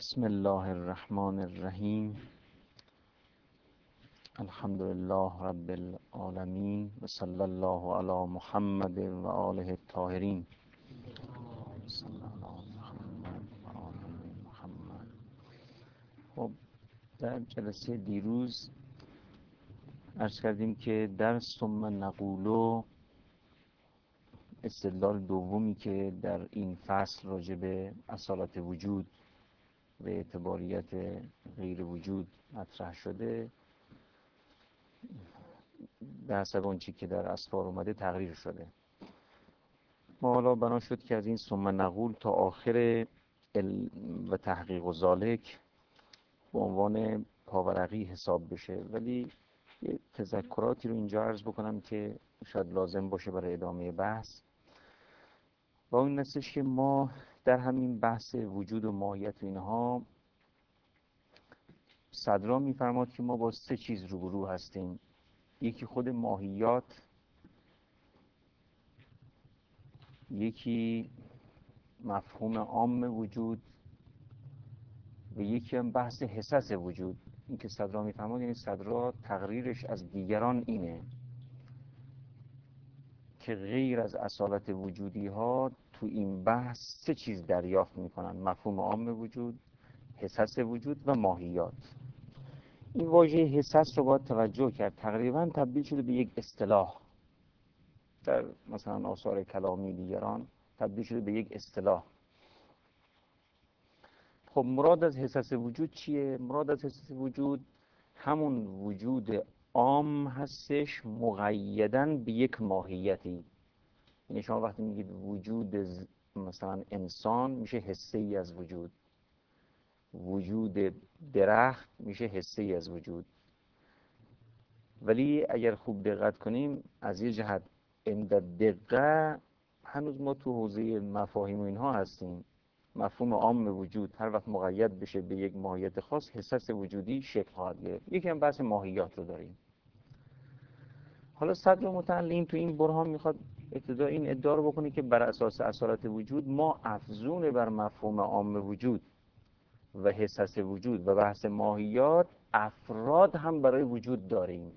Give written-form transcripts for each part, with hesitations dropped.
بسم الله الرحمن الرحیم. الحمد لله رب العالمین و صلی الله علی محمد و آله الطاهرین. صلی الله علی محمد و آله محمد. خب در جلسه دیروز عرض کردیم که در ثم نقولو استدلال دومی که در این فصل راجع به اصالت وجود و اعتباریت غیر وجود مطرح شده به حسب اون چی که در اسفار اومده تقریر شده. ما حالا بنا شد که از این ثم نقول تا آخر و تحقیق و ذالک به عنوان پاورقی حساب بشه، ولی یه تذکراتی رو اینجا عرض بکنم که شاید لازم باشه برای ادامه بحث. و اون نستش که ما در همین بحث وجود و ماهیت و اینها صدرا میفرماد که ما با سه چیز روبرو هستیم. یکی خود ماهیات، یکی مفهوم عام وجود و یکی هم بحث حسس وجود. این که صدرا میفرماد یعنی صدرا تقریرش از دیگران اینه که غیر از اصالت وجودی ها تو این بحث سه چیز دریافت میکنن: مفهوم عام وجود، حسس وجود و ماهیات. این واژه حسس رو باید توجه کرد، تقریبا تبدیل شده به یک اصطلاح در مثلا آثار کلامی دیگران، تبدیل شده به یک اصطلاح. خب مراد از حسس وجود چیه؟ مراد از حسس وجود همون وجود عام هستش مقیداً به یک ماهیتی. یعنی شما وقتی میگید وجود مثلا انسان میشه حسه ای از وجود، وجود درخت میشه حسه ای از وجود. ولی اگر خوب دقت کنیم از یه جهت عند دقه هنوز ما تو حوزه مفاهیم و اینها هستیم. مفهوم عام وجود هر وقت مقید بشه به یک ماهیت خاص، حسس وجودی شکل خواهد گرفت. یکی هم بحث ماهیات رو داریم. حالا صدر متعلیم تو این برهان میخواد ابتدا این ادعا رو بکنه که بر اساس اصالت وجود ما افزون بر مفهوم عام وجود و حسس وجود و بحث ماهیات افراد هم برای وجود داریم.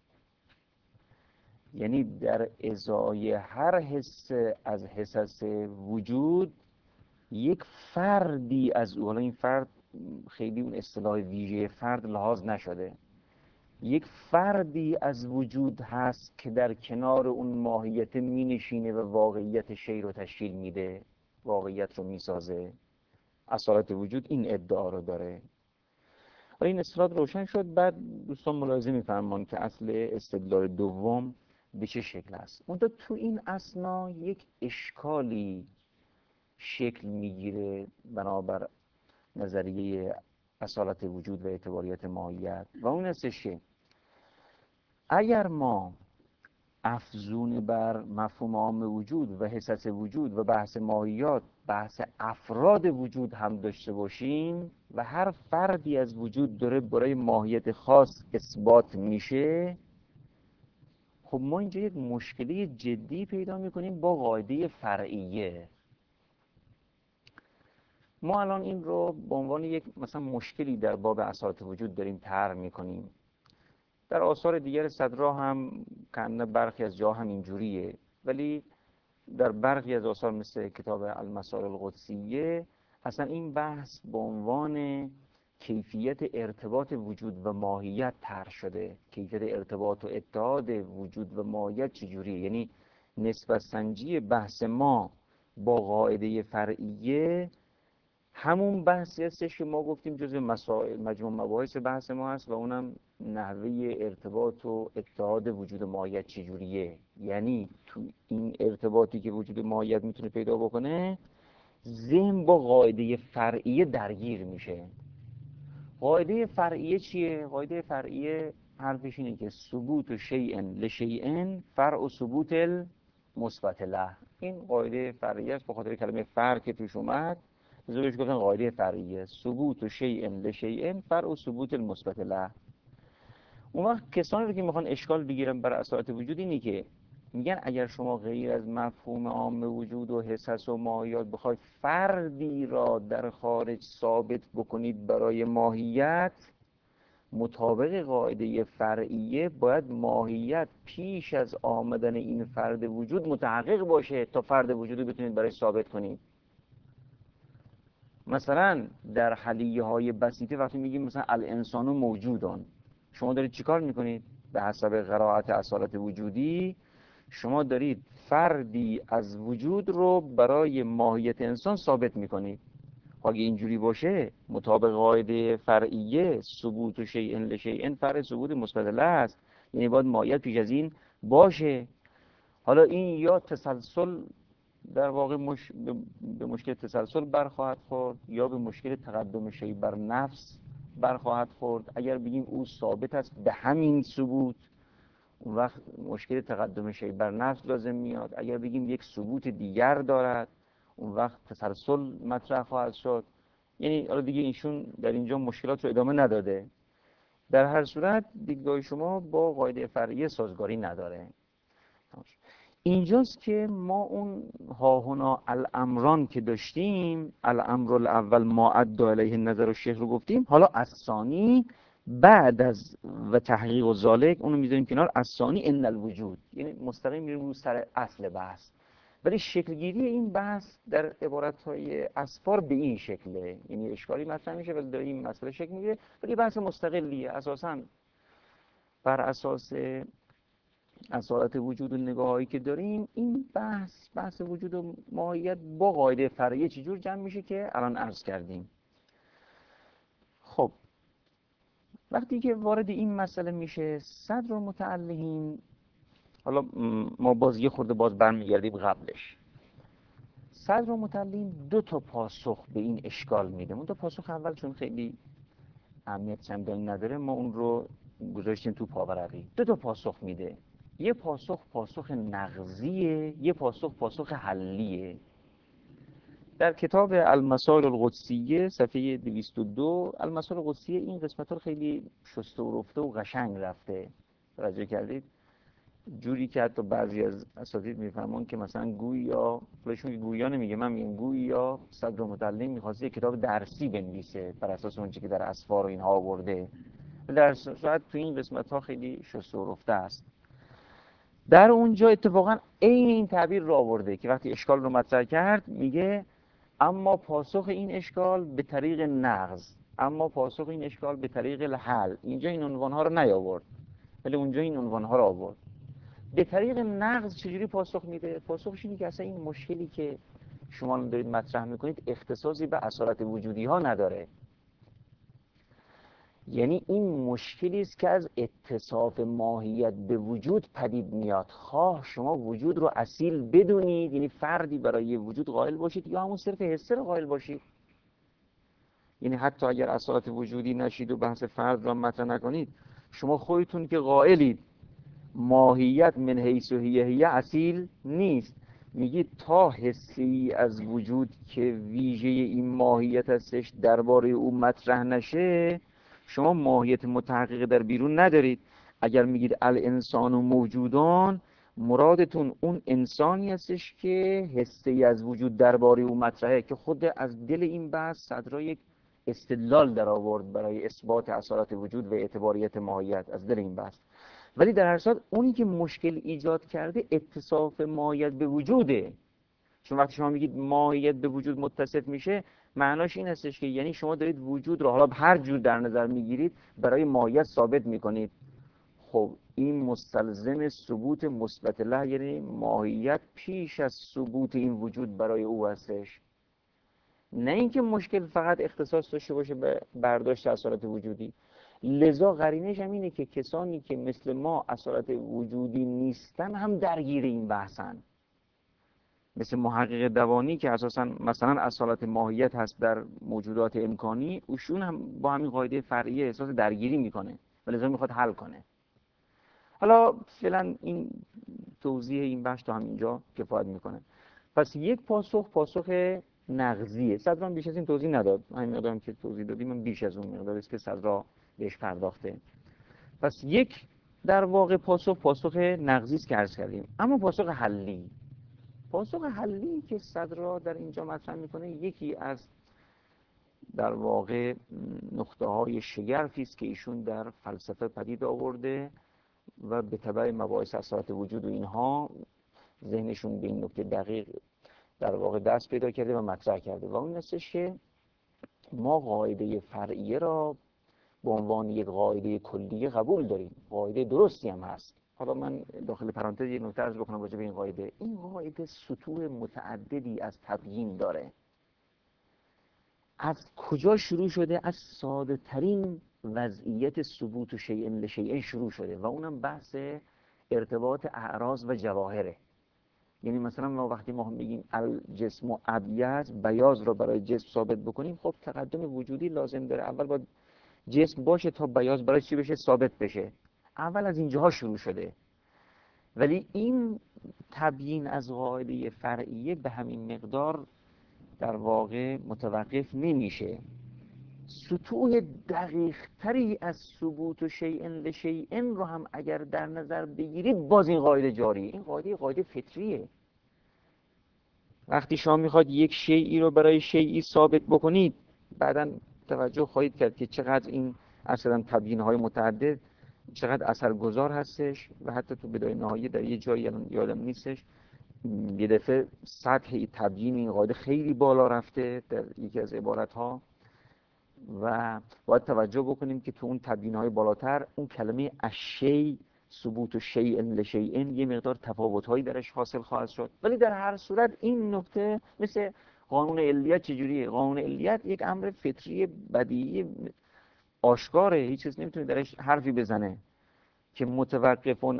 یعنی در ازای هر حس از حسس وجود یک فردی از او، حالا این فرد خیلی اون اصطلاح ویژه فرد لحاظ نشده، یک فردی از وجود هست که در کنار اون ماهیت می نشینه و واقعیت شی رو تشکیل میده، واقعیت رو میسازه. اصالت وجود این ادعا رو داره. حالا این اصطلاح روشن شد، بعد دوستان ملاحظه میفرمان که اصل استدلال دوم به چه شکل است. اون تو این اسنا یک اشکالی شکل میگیره بنابر نظریه اصالت وجود و اعتباریت ماهیت، و اون هستش که اگر ما افزون بر مفهوم عام وجود و حسس وجود و بحث ماهیات بحث افراد وجود هم داشته باشیم و هر فردی از وجود داره برای ماهیت خاص اثبات میشه، خب ما اینجا یک مشکلی جدی پیدا میکنیم با قاعده فرعیه. ما الان این رو به عنوان یک مثلا مشکلی در باب اصالت وجود داریم طرح میکنیم. در آثار دیگر صدرا هم کنه برخی از جا هم اینجوریه، ولی در برخی از آثار مثل کتاب المسائل القدسیه اصلا این بحث به عنوان کیفیت ارتباط وجود و ماهیت طرح شده. کیفیت ارتباط و اتحاد وجود و ماهیت چجوریه؟ یعنی نسبت سنجی بحث ما با قاعده فرعیه همون بحثی هستش که ما گفتیم جزء مسائل مجموع مباحث بحث ما هست، و اونم نحوه ارتباط و اتحاد وجود و ماهیت چجوریه. یعنی تو این ارتباطی که وجود و ماهیت میتونه پیدا بکنه، ذهن با قاعده فرعیه درگیر میشه. قاعده فرعیه چیه؟ قاعده فرعیه حرفش اینه که ثبوت شیء لشیء فرع ثبوت المثبت له. این قاعده فرعیه است، به خاطر کلمه فرع که توش اومد بهش گفتن قاعده فرعیه. ثبوت شیء لشیء فرع ثبوت المثبت له. اون وقت کسانی رو که میخوان اشکال بگیرن بر اصالت وجود اینه که میگن اگر شما غیر از مفهوم عام وجود و حس و ماهیت بخواید فردی را در خارج ثابت بکنید برای ماهیت، مطابق قاعده فرعیه باید ماهیت پیش از آمدن این فرد وجود متحقق باشه تا فرد وجود رو بتونید برای ثابت کنید. مثلا در حلیه های بسیطه وقتی میگیم مثلا الانسان موجودان، شما دارید چیکار میکنید؟ به حسب قرائت اصالت وجودی شما دارید فردی از وجود رو برای ماهیت انسان ثابت میکنید. اگه اینجوری باشه مطابق قاعده فرعیه ثبوت شیء لشیء فرع ثبوت مثبت له است، یعنی باید ماهیت پیش از این باشه. حالا این یا تسلسل در واقع به مشکل تسلسل برخواهد خورد یا به مشکل تقدم شیء بر نفس برخواهد خورد. اگر بگیم او ثابت است به همین ثبوت، اون وقت مشکل تقدم شیء بر نفس لازم میاد. اگر بگیم یک ثبوت دیگر دارد، اون وقت تسلسل مطرح خواهد شد. یعنی حالا دیگه ایشون در اینجا مشکلات رو ادامه نداده. در هر صورت دیدگاه شما با قاعده فرعیه سازگاری نداره. اینجاست که ما اون هاهنا الامران که داشتیم، الامر الاول ما ادى علیه النظر و شیخ رو گفتیم، حالا الثانی بعد از و تحقیق و ذالک اونو میذاریم کنار، الثانی ان الوجود، یعنی مستقیم میریم رو سر اصل بحث. ولی شکلگیری این بحث در عبارت‌های اسفار به این شکله، یعنی اشکالی مطرح میشه ولی داره این مسئله شکل میگیره، ولی بحث مستقلیه. اساساً بر اساس اصالت وجود و نگاهایی که داریم این بحث وجود و ماهیت با قاعده فرعیه چجور جمع میشه که الان عرض کردیم. خب وقتی که وارد این مسئله میشه صدر متعلقین، حالا ما باز یه خورده باز برمیگردیم قبلش. صدر متعلقین دو تا پاسخ به این اشکال میده. اون تا پاسخ اول چون خیلی اهمیت چندانی نداره ما اون رو گذاشتیم تو پاورقی. دو تا پاسخ میده، یه پاسخ نقضیه، یه پاسخ حلیه. در کتاب المسائل القدسیه صفحه 202 المسائل القدسیه این قسمت ها خیلی شسته و رفته و قشنگ رفته. توجه کردید؟ جوری که حتی بعضی از اساتید میفهمون که مثلا گویا خودشون که گویا نمیگه، من میگم گویا صدر متعلم میخواسته کتاب درسی بنویسه بر اساس اون چیزی که در اسفار و اینها آورده. در صورت تو این قسمت ها خیلی شسته و رفته است. در اونجا اتفاقا عین این تعبیر رو آورده که وقتی اشکال رو مطرح کرد میگه اما پاسخ این اشکال به طریق نقض، اما پاسخ این اشکال به طریق الحل. اینجا این عنوان ها رو نیاورد ولی اونجا این عنوان ها رو آورد. به طریق نقض چجوری پاسخ میده؟ پاسخش اینه که اصلا این مشکلی که شما دارید مطرح میکنید اختصاصی به اصالت وجودی ها نداره. یعنی این مشکلی است که از اتصاف ماهیت به وجود پدید میاد. خواه شما وجود رو اصیل بدونید، یعنی فردی برای وجود قائل باشید، یا همون صرف حسه رو قائل باشید. یعنی حتی اگر اصالت وجودی نشید و بحث فرد را مطرح نکنید، شما خودتون که قائلید ماهیت من حیث و هیه اصیل نیست، میگید تا حسی از وجود که ویژه این ماهیت هستش درباره او مطرح نشه شما ماهیت متحقق در بیرون ندارید. اگر میگید الانسان و موجودان، مرادتون اون انسانی هستش که حسی از وجود درباره او مطرحه، که خود از دل این بحث صدرا یک استدلال در آورد برای اثبات اصالت وجود و اعتباریت ماهیت از دل این بحث. ولی در هر صورت اونی که مشکل ایجاد کرده اتصاف ماهیت به وجوده. چون وقتی شما میگید ماهیت به وجود متصف میشه، معناش این هستش که یعنی شما دارید وجود رو حالا هر جور در نظر میگیرید برای ماهیت ثابت میکنید. خب این مستلزم ثبوت مثبت له، یعنی ماهیت پیش از ثبوت این وجود برای او هستش. نه اینکه مشکل فقط اختصاص داشته باشه به برداشت اصالت وجودی. لذا قرینش هم اینه که کسانی که مثل ما اصالت وجودی نیستن هم درگیر این بحثن، مثل محقق دوانی که اساسا مثلا اصالت ماهیت هست در موجودات امکانی، اوشون هم با همین قاعده فرعیه احساس درگیری میکنه و لذا میخواد حل کنه. حالا فعلا این توضیح این بحث تا همینجا کفایت میکنه. پس یک پاسخ نقضیه. صدرا بیش از این توضیح نداد، همین مقدارم که توضیح دادیم من بیش از اون مقداری است که صدرا بهش پرداخته. پس یک در واقع پاسخ نقضی است که عرض کردیم. اما پاسخ حلی که صدرا در اینجا مطرح میکنه یکی از در واقع نقطه های شگرفی است که ایشون در فلسفه پدید آورده و به تبع مباحث اثرات وجود و اینها ذهنشون به این نکته دقیق در واقع دست پیدا کرده و مطرح کرده و اون هستش که ما قاعده فرعیه را به عنوان یک قاعده کلیه قبول داریم، قاعده درستی هم هست. حالا من داخل پرانتز یک نکته عرض بکنم راجع به این قاعده. این قاعده سطوح متعددی از تبیین داره. از کجا شروع شده؟ از ساده ترین وضعیت ثبوت و شیء لشیء شروع شده و اونم بحث ارتباط اعراض و جواهره. یعنی مثلا ما وقتی ما میگیم الجسم ابیض، بیاض رو برای جسم ثابت بکنیم، خب تقدم وجودی لازم داره. اول باید جسم باشه تا بیاض برای چی بشه؟ ثابت بشه. اول از اینجاها شروع شده. ولی این تبیین از قاعده فرعیه به همین مقدار در واقع متوقف نمیشه. سطوح دقیق تری از ثبوت و شیء لشیء رو هم اگر در نظر بگیرید باز این قاعده جاری. این قاعده فطریه. وقتی شما میخواد یک شیئی رو برای شیئی ثابت بکنید، بعداً توجه خواهید کرد که چقدر این اصلا تبیین‌های متعدد چقدر اثرگذار هستش و حتی تو بدایه نهایی در یه جایی یادم نیستش یه دفعه سطح تبیین این قاعده خیلی بالا رفته در یکی از عبارت‌ها و باید توجه بکنیم که تو اون تبیین‌های بالاتر اون کلمه الشیء، ثبوت و شیء لشیء یه مقدار تفاوت‌هایی درش حاصل خواهد شد. ولی در هر صورت این نکته مثل قانون علیت چجوریه؟ قانون علیت یک امر فطری بدیهی آشکاره، هیچ چیز نمیتونه درش حرفی بزنه که متوقف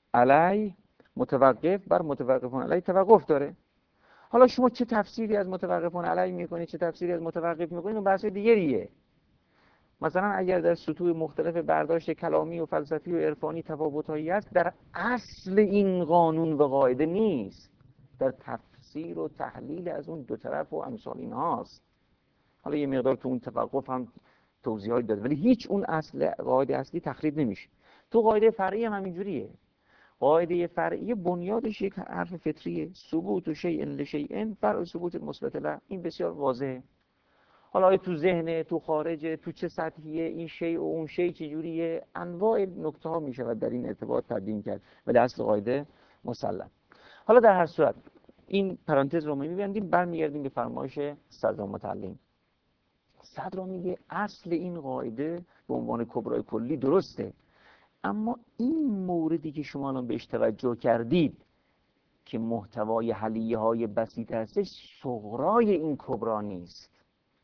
بر متوقف علی توقف داره. حالا شما چه تفسیری از متوقف علی میکنید، چه تفسیری از متوقف میکنید، اون بحث دیگریه. مثلا اگر در سطوح مختلف برداشت کلامی و فلسفی و عرفانی تفاوت‌هایی هست، در اصل این قانون و قاعده نیست، در تفسیر و تحلیل از اون دو طرف و امثال اینهاست. حالا یه مقدار تو اون توقف هم توضیحاتی داده، ولی هیچ اون اصل قاعده اصلی تخریب نمیشه. تو قاعده فرعی هم همینجوریه. قاعده فرعی بنیادش یک حرف فطریه، ثبوت و شیء لشیء فرع ثبوت مثبت له. این بسیار واضحه. حالا تو ذهن، تو خارجه، تو چه سطحیه، این شیء و اون شیء چجوریه، انواع نکته ها میشود در این ارتباط تبیین کرد، ولی اصل قاعده مسلم. حالا در هر صورت این پرانتز رو می‌بندیم، برمیگردیم به فرمایش صدر متعلم. صدر میگه اصل این قاعده به عنوان کبرای کلی درسته، اما این موردی که شما الان بهش توجه کردید که محتوای حلیه های بسیط هستش، صغرای این کبرا نیست.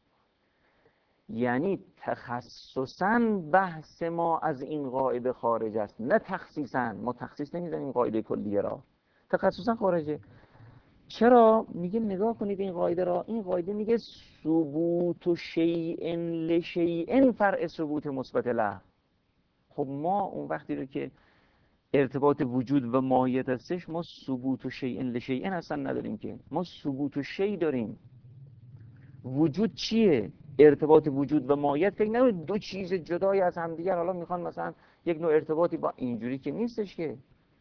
یعنی تخصصاً بحث ما از این قاعده خارج است، نه تخصیصاً. ما تخصیص نمیزنیم قاعده کلیه را، تخصصاً خارجه. چرا؟ میگه نگاه کنید این قاعده را. این قاعده میگه ثبوت و شیء لشیء فرع ثبوت مثبت له. خب ما اون وقتی رو که ارتباط وجود و ماهیت هستش، ما ثبوت و شیء لشیء اصلا نداریم که. ما ثبوت و شیء داریم. وجود چیه؟ ارتباط وجود و ماهیت. فکر نکنید دو چیز جدای از همدیگر حالا میخوان مثلا یک نوع ارتباطی با، اینجوری که نیستش که.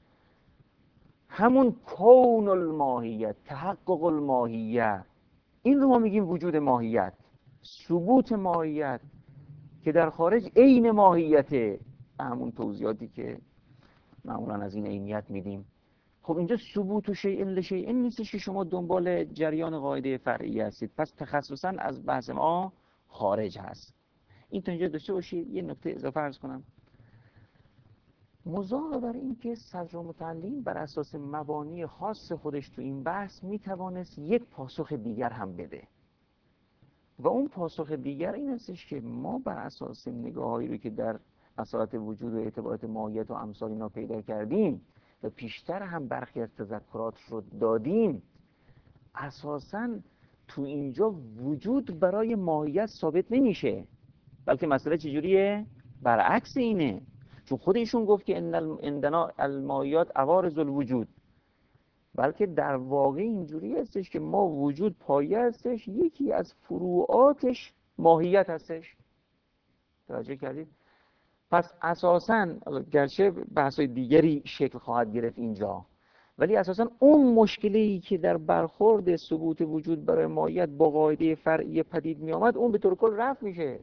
همون کون الماهیت، تحقق الماهیت، این رو ما میگیم وجود ماهیت، ثبوت ماهیت که در خارج عین ماهیته، همون توضیحاتی که معمولا از این عینیت میدیم. خب اینجا ثبوت و شیء لشیء نیستش که شما دنبال جریان قاعده فرعی هستید، پس تخصصا از بحث ما خارج هست. این تا اینجا داشته باشید. یه نکته اضافه عرض کنم. مضافه بر این که صدر متعلم بر اساس مبانی خاص خودش تو این بحث میتوانست یک پاسخ دیگر هم بده و اون پاسخ دیگر این هستش که ما بر اساس نگاه‌هایی رو که در اصالت وجود و اعتبارات ماهیت و امثال اینا پیدا کردیم و پیشتر هم برخی از تذکرات رو دادیم، اساساً تو اینجا وجود برای ماهیت ثابت نمیشه، بلکه مسئله چجوریه؟ برعکس اینه. چون خود ایشون گفت که ان عندنا الماهیات عوارض الوجود، بلکه در واقع اینجوری هستش که ما وجود پایه هستش، یکی از فروعاتش ماهیت هستش. توجه کردید؟ پس اساساً گرچه بحث‌های دیگری شکل خواهد گرفت اینجا، ولی اساساً اون مشکلی که در برخورد ثبوت وجود برای ماهیت با قاعده فرعی پدید می آمد، اون به طور کل رفع میشه.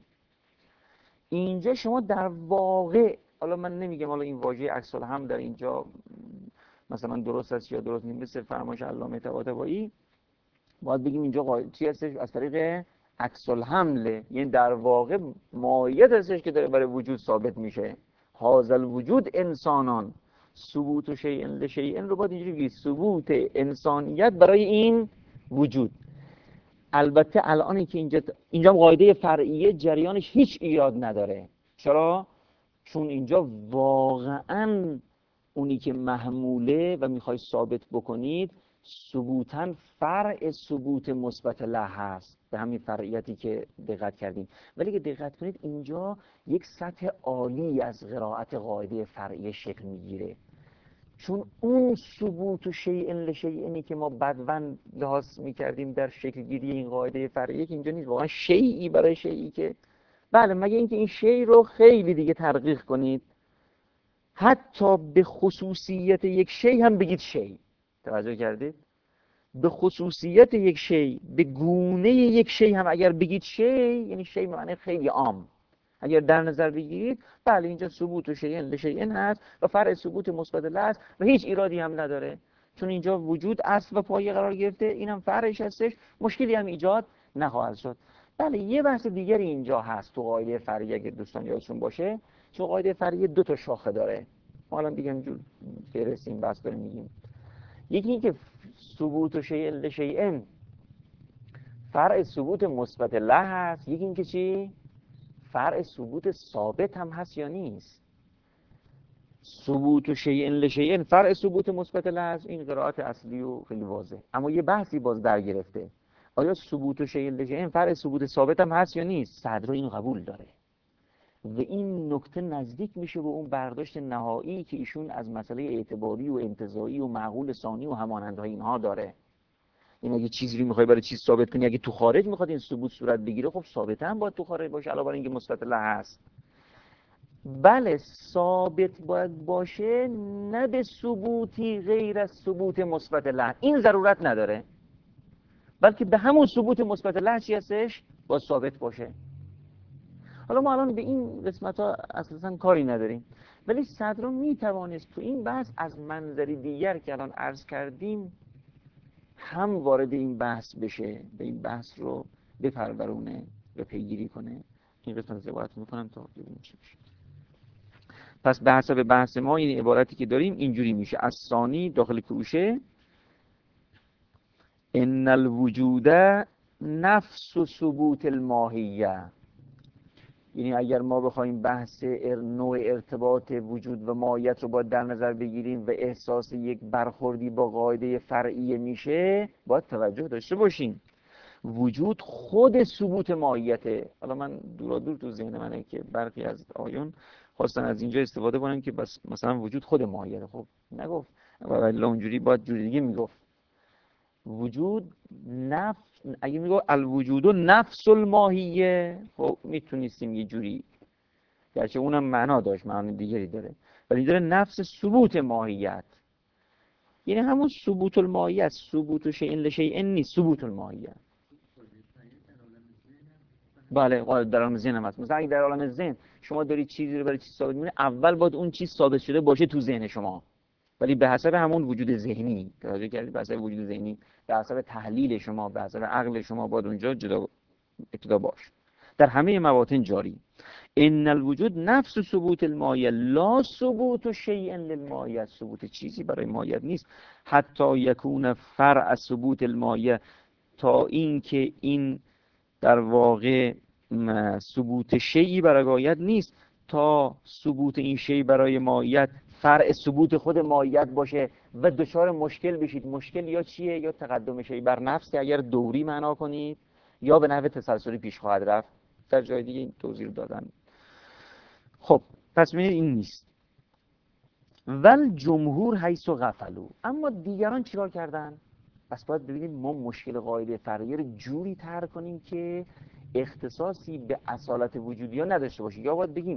اینجا شما در واقع، حالا من نمیگم حالا این واژه عکس الهم در اینجا مثلا درست است یا درست نیست، مثل فرمایش علامه طباطبایی باید بگیم اینجا چی هستش؟ از طریق عکس الحمله، یعنی در واقع ماهیت هستش که داره برای وجود ثابت میشه. حاصل وجود انسانان، ثبوت و شیء لشیء رو باید اینجوری بگید، ثبوت انسانیت برای این وجود. البته الان که اینجا قاعده فرعیه جریانش هیچ ایراد نداره. چرا؟ چون اینجا واقعاً اونی که محموله و میخوای ثابت بکنید ثبوتاً فرع ثبوت مثبت له هست، به همین فرعیتی که دقت کردیم. ولی که دقت کنید اینجا یک سطح عالی از قرائت قاعده فرعیه شکل میگیره، چون اون ثبوت و شیء لشیء که ما بدون لحاظ میکردیم در شکل گیری این قاعده فرعیه که اینجا نیست، واقعا شیئی برای شیئی که بله، مگه اینکه این شیء رو خیلی دیگه تدقیق کنید، حتی به خصوصیت یک شیء هم بگید شیء. توجه کردید؟ به خصوصیت یک شیء، به گونه یک شیء هم اگر بگید شیء، یعنی شیء معنی خیلی عام اگر در نظر بگیرید، بله اینجا ثبوت و شیء لشیء هست و فرع ثبوت مثبت له است و هیچ ایرادی هم نداره، چون اینجا وجود اصل و پایه قرار گرفته، اینم فرعش هستش، مشکلی هم ایجاد نخواهد شد. بله یه بحث دیگری اینجا هست تو قاعده فرعیه اگه دوستان یادشون باشه، چون قاعده فرعیه دو تا شاخه داره. ما الان دیگه همینجور برسیم بحث داریم میگیم. یکی این که ثبوت و شیء لشیء فرع ثبوت مثبت له هست، یکی این که چی؟ فرع ثبوت ثابت هم هست یا نیست. ثبوت و شیء لشیء فرع ثبوت مثبت له هست، این قرائت اصلی و خیلی واضح. اما یه بحثی باز در گرفته، آیا ثبوت و شیء لشیء فرع ثبوت ثابت هم هست یا نیست؟ صدر این قبول داره و این نکته نزدیک میشه به اون برداشت نهایی که ایشون از مسئله اعتباری و انتزاعی و معقول ثانی و همانندهای اینها داره. این اگه چیزی رو میخوای برای چیز ثابت کنی، اگه تو خارج میخواد این ثبوت صورت بگیره، خب ثابت هم باید تو خارج باشه علاوه بر اینکه مثبت له هست. بله ثابت باید باشه، نه به ثبوتی غیر از ثبوت مثبت له، این ضرورت نداره، بلکه به همون ثبوت مثبت له چی هستش باید ثابت باشه. حالا ما الان به این قسمت ها اصلا کاری نداریم، ولی صدر میتوانست تو این بحث از منظری دیگر که الان عرض کردیم هم وارد این بحث بشه، به این بحث رو بپرورونه و پیگیری کنه. این قسمت رو عبارت میکنم تا ببینیم چی میشه. پس به حسب بحث ما این عبارتی که داریم اینجوری میشه: از ثانی داخل کروشه ان الوجود نفس ثبوت الماهیه، یعنی اگر ما بخوایم بحث نوع ارتباط وجود و ماهیت رو باید در نظر بگیریم و احساس یک برخوردی با قاعده فرعیه میشه، باید توجه داشته باشیم وجود خود ثبوت ماهیته. حالا من دور تو ذهن منه که برخی از آیون خواستن از اینجا استفاده کنن که بس مثلا وجود خود ماهیته. خب نگفت، ولی اونجوری باید جوری دیگه میگفت. وجود نفس، اگه میگو الوجود نفس الماهیه، خب میتونستیم یه جوری، گرچه اونم معنا داشت، معنی دیگری داره، ولی داره نفس ثبوت ماهیت، یعنی همون ثبوت الماهیت، ثبوت شیء لشیء نیست، ثبوت الماهیت. بله در عالم ذهن هم هست. مثلا اگه در عالم ذهن شما دارید چیزی رو برای چیز ثابت می‌کنید، اول باید اون چیز ثابت شده باشه تو ذهن شما، ولی به حسب همون وجود ذهنی، توجه کردید؟ به حسب وجود ذهنی، به حسب تحلیل شما، به حسب عقل شما باید اونجا جدا ابتدا باشه. در همه مواطن جاری ان الوجود نفس ثبوت المایه لا ثبوت شیء للمایه، ثبوت چیزی برای مایه نیست. حتی یکون فرع ثبوت المایه، تا اینکه این در واقع ثبوت شیئی برای مایه نیست، تا ثبوت این شیء برای مایه فرع ثبوت خود مایت باشه و دچار مشکل بشید. مشکل یا چیه؟ یا تقدم شیء بر نفس که اگر دوری معنا کنید، یا به نحو تسلسلی پیش خواهد رفت. در جای دیگه این توضیح رو دادن. خب پس این نیست. ول جمهور حیث غفلوا، اما دیگران چیکار کردن؟ پس باید ببینیم ما مشکل قاعده فرعیه رو جوری طرح کنیم که اختصاصی به اصالت وجودی ها نداشته باشه، یا باید بگیم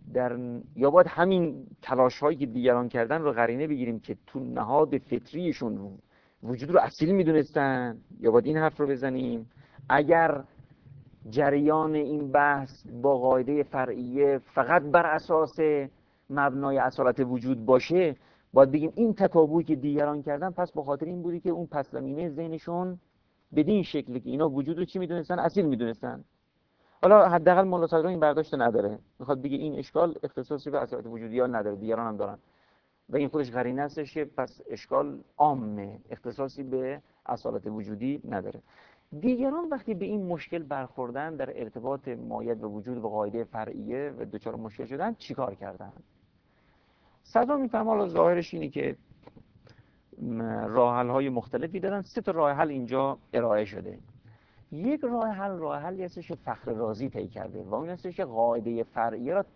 یا باید همین تلاش هایی که دیگران کردن رو قرینه بگیریم که تو نهاد فطریشون وجود رو اصیل میدونستن، یا باید این حرف رو بزنیم اگر جریان این بحث با قاعده فرعیه فقط بر اساس مبنای اصالت وجود باشه، باید بگیم این تکابویی که دیگران کردن پس به خاطر این بودی که اون پس زمینه ذهنشون بدین شکلی که اینا وجود رو چی میدونستن؟ اصیل میدونستن. حالا حداقل مولا صدرا این برداشت نداره، میخواد بگه این اشکال اختصاصی به اصالت وجودی نداره، دیگران هم دارن و این خودش قرینه هستش که پس اشکال عامه، اختصاصی به اصالت وجودی نداره. دیگران وقتی به این مشکل برخوردن در ارتباط مایت و وجود و قاعده فرعیه و دچار مشکل شدن چیکار کردن؟ صدرا میفهمه حالا ظاهرش اینه که راه حل های مختلفی دارن. 3 تا راه حل اینجا ارائه شده. یک راه حلی هستش که فخر رازی طی کرده و اون هستش که قاعده فرعیه را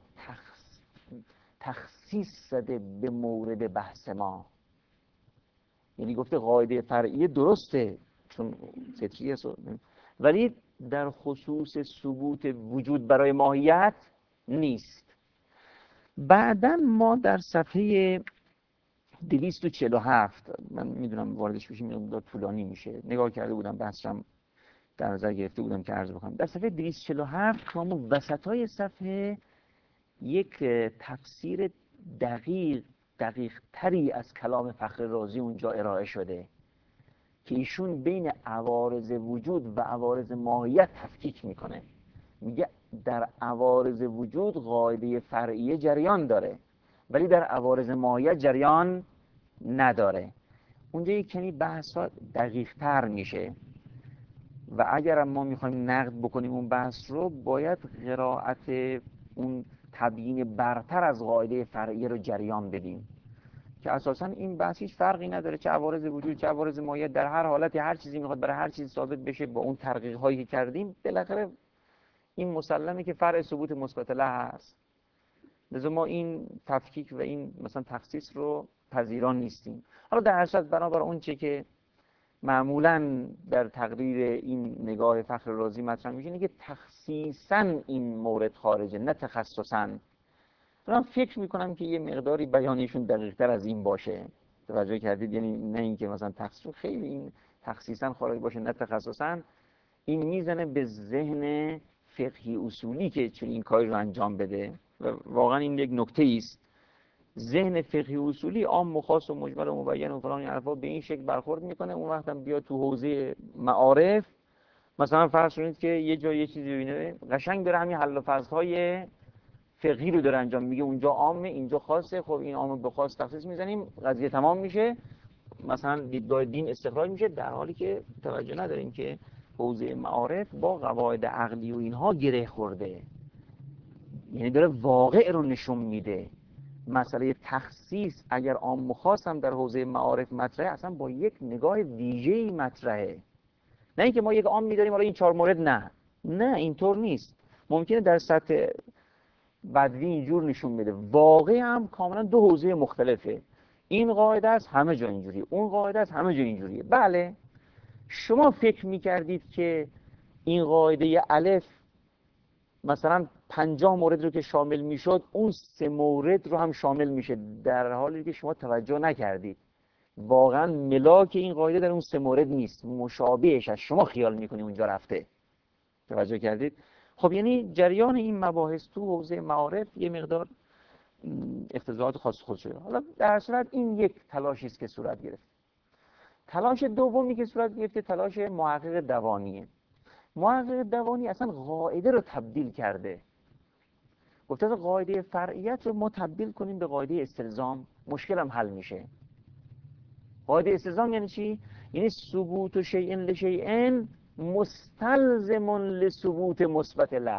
تخصیص زده به مورد بحث ما. یعنی گفته قاعده فرعیه درسته چون فطری است، ولی در خصوص ثبوت وجود برای ماهیت نیست. بعداً ما در صفحه 247 من میدونم واردش بشیم مقدار طولانی میشه، نگاه کرده بودم بحثم در نظر گرفته بودم که عرض بکنم. در صفحه 247 که ما وسطای صفحه یک تفسیر دقیق تری از کلام فخر رازی اونجا ارائه شده که ایشون بین عوارض وجود و عوارض ماهیت تفکیک میکنه. میگه در عوارض وجود قاعده فرعیه جریان داره ولی در عوارض ماهیت جریان نداره. اونجا یک کمی بحثا دقیق تر میشه و اگر ما میخوایم نقد بکنیم اون بحث رو باید قرائت اون تبیین برتر از قاعده فرعیه رو جریان بدیم که اساساً این بحث هیچ فرقی نداره، چه عوارض وجود چه عوارض ماهیت، در هر حالتی هر چیزی میخواد برای هر چیزی ثابت بشه با اون تحقیق هایی که کردیم بالاخره این مسلمه که فرع ثبوت مثبت له هست. لذا ما این تفکیک و این مثلا تخصیص رو پذیران نیستیم. حالا در هر صورت بنابر اون چه که معمولاً در تقریر این نگاه فخر رازی مطرح میشه اینه که تخصیصاً این مورد خارجه نه تخصصاً. من فکر میکنم که یه مقداری بیانشون دقیق‌تر از این باشه. توجه کردید؟ یعنی نه اینکه مثلا تخصیص خیلی این تخصیصاً خارج باشه نه تخصصاً، این میزنه به ذهن فقهی اصولی که چون این کاری رو انجام بده و واقعا این یک نکته است. ذهن فقهی اصولی عام و خاص و مجمل و مبین و فلان این حرفا به این شکل برخورد میکنه. اون وقت هم بیاد تو حوزه معارف مثلا فرض کنید که یه جای یه چیزی ببینه قشنگ داره همین حل و فصل‌های فقهی رو داره انجام میگه، اونجا عامه اینجا خاصه، خب این عام به خاص تخصیص میزنیم قضیه تمام میشه، مثلا دیدگاه دین استخراج میشه، در حالی که توجه نداریم که حوزه معارف با قواعد عقلی و اینها گره خورده، یعنی داره واقع رو نشون میده. مسئله تخصیص اگر عام و خاص هم در حوزه معارف مطرحه اصلا با یک نگاه ویژه‌ای مطرحه، نه اینکه ما یک عام می‌داریم حالا این 4 مورد نه اینطور نیست. ممکنه در سطح بدوی اینجور نشون میده، واقع هم کاملا 2 حوزه مختلفه. این قاعده است همه جا اینجوریه، اون قاعده است همه جا اینجوریه. بله شما فکر می‌کردید که این قاعده الف مثلا 50 مورد رو که شامل میشد اون 3 مورد رو هم شامل میشه، در حالی که شما توجه نکردید واقعا ملاک این قاعده در اون 3 مورد نیست، مشابهش از شما خیال میکنی اونجا رفته. توجه کردید؟ خب یعنی جریان این مباحث تو حوزه معارف یه مقدار اختزاعات خاص خود شده. حالا در صورت این یک تلاشی است که صورت گرفت. تلاش دومی که صورت گرفته تلاش محقق دوانیه. محقق دوانی اصلا قاعده رو تبدیل کرده، گفته قاعده فرعیت رو ما تبدیل کنیم به قاعده استلزام، مشکل هم حل میشه. قاعده استلزام یعنی چی؟ یعنی ثبوت شیء لشیء مستلزم لثبوت مثبت له،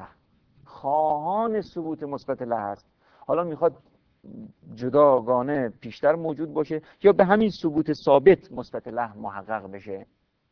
خواهان ثبوت مثبت له است. حالا میخواد جداگانه پیشتر موجود باشه یا به همین ثبوت ثابت مثبت له محقق بشه،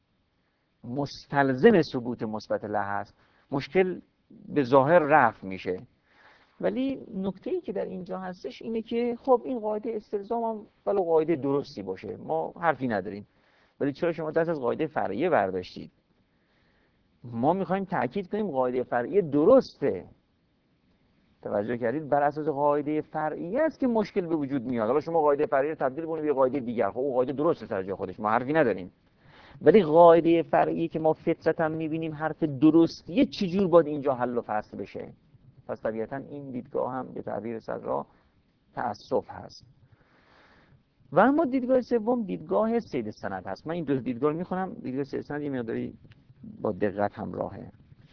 مستلزم ثبوت مثبت له است. مشکل به ظاهر رفع میشه. ولی نکته‌ای که در اینجا هستش اینه که خب این قاعده استلزام هم ولو قاعده درستی باشه ما حرفی نداریم، ولی چرا شما دست از قاعده فرعیه برداشتید؟ ما میخوایم تأکید کنیم قاعده فرعیه درسته. توجه کردید؟ بر اساس قاعده فرعی است که مشکل به وجود میاد. حالا شما قاعده فرعی رو تبدیل کنید به قاعده دیگر، خب اون قاعده درسته سر جای خودش، ما حرفی نداریم. ولی قاعده فرعی که ما فطرتا میبینیم حرف درستیه، چجور باید اینجا حل و فصل بشه؟ پس طبیعتا این دیدگاه هم به تعبیر صدرا تأسف هست. و اما دیدگاه سوم دیدگاه سید سند هست. من این دو دیدگاه رو میخونم. دیدگاه سید سند یه مقداری با دقت همراهه.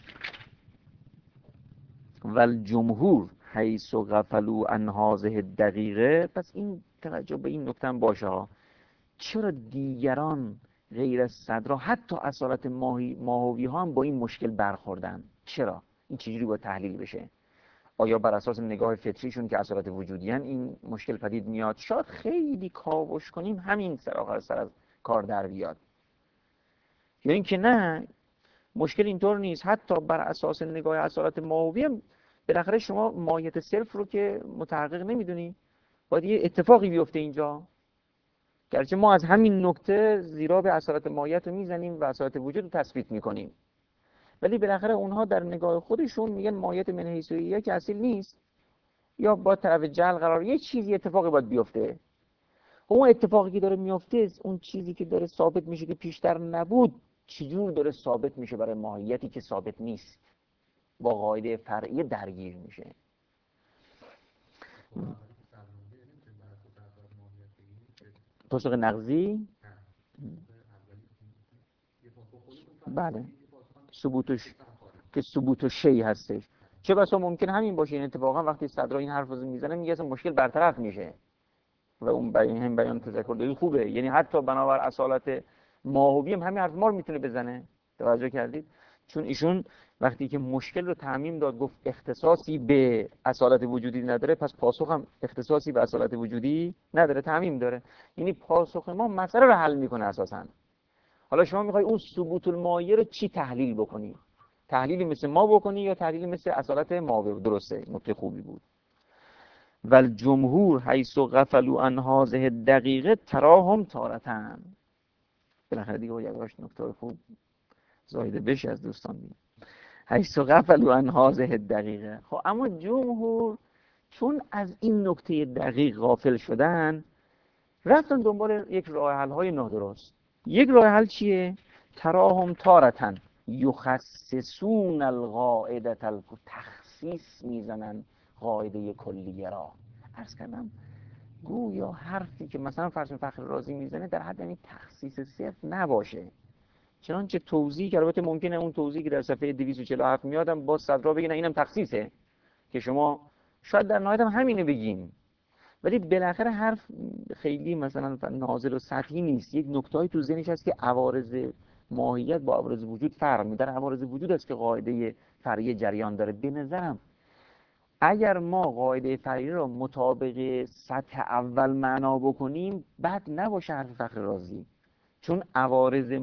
والجمهور حیث غفلوا عن هذه الدقیقه. پس این توجه به این نکته هم باشه ها. چرا دیگران غیر از صدرا حتی اصالت ماهوی ها هم با این مشکل برخوردن؟ چرا؟ این چجوری باید تحلیل بشه؟ آیا بر اساس نگاه فطریشون که اصالت وجودی هن این مشکل پدید میاد؟ شاید خیلی کاوش کنیم همین سر از کار در بیاد. یا اینکه نه، مشکل اینطور نیست، حتی بر اساس نگاه اصالت ماهوی هم بالاخره شما ماهیت صرف رو که متحقق نمیدونی، باید یه اتفاقی بیفته اینجا. گرچه ما از همین نکته زیرا به اصالت ماهیت رو میزنیم و اصالت وجود رو تثبیت میکنیم، ولی بالاخره اونها در نگاه خودشون میگن ماهیت من حیث الهیه که اصیل نیست، یا با طرف جل قرار یه چیزی اتفاقی باید بیفته. اون اتفاقی که داره میفته، اون چیزی که داره ثابت میشه که پیشتر نبود، چجور داره ثابت میشه برای ماهیتی که ثابت نیست؟ با قاعده فرعی درگیر میشه. پاسخ نقضی بله، ثبوتش که ثبوت شی هستش. چه بسا ممکن همین باشه. این اتفاقا وقتی صدرا این حرف رو میزنه میگه اصلا مشکل برطرف میشه و اون بیان تذکر داری خوبه. یعنی حتی بنابر اصالت ماهوی هم همین حرف ما رو میتونه بزنه. توجه کردید؟ چون ایشون وقتی که مشکل رو تعمیم داد گفت اختصاصی به اصالت وجودی نداره، پس پاسخ هم اختصاصی به اصالت وجودی نداره، تعمیم داره. یعنی پاسخ ما مسئله رو حل میکنه اساساً. حالا شما میخوای اون ثبوت المایه رو چی تحلیل بکنی؟ تحلیلی مثل ما بکنی یا تحلیلی مثل اصالت ما؟ درسته، نکته خوبی بود. والجمهور حیث غفلوا عن هذه الدقیقه تراهم تارةً. بالاخره دیگه یواش نکته خوب زایده بشه از دوستان دیگه. حیث غفلوا عن هذه الدقیقه. خب اما جمهور چون از این نکته دقیق غافل شدن، رفتن دنبال یک راه حل های نادرست. یک راه حل چیه؟ تراهم تارةً یخصصون القاعده تخصیص میزنن قاعده کلیه را. عرض کردم گویا حرفی که مثلا فرض فخر رازی میزنه در حد این تخصیص صرف نباشه، چنانچه توضیح که البته ممکنه اون توضیحی که در صفحه 247 میادم با صدرا بگین اینم تخصیصه که شما شاید در نهایت هم همینو بگین، ولی بالاخره حرف خیلی مثلا نازل و سطحی نیست. یک نکته‌ای تو ذهنش هست که عوارض ماهیت با عوارض وجود فرق می‌کنه. در عوارض وجود است که قاعده فرعی جریان داره. به نظرم اگر ما قاعده فرعی رو مطابق سطح اول معنا بکنیم بد نباشه حرف فخر رازی، چون عوارض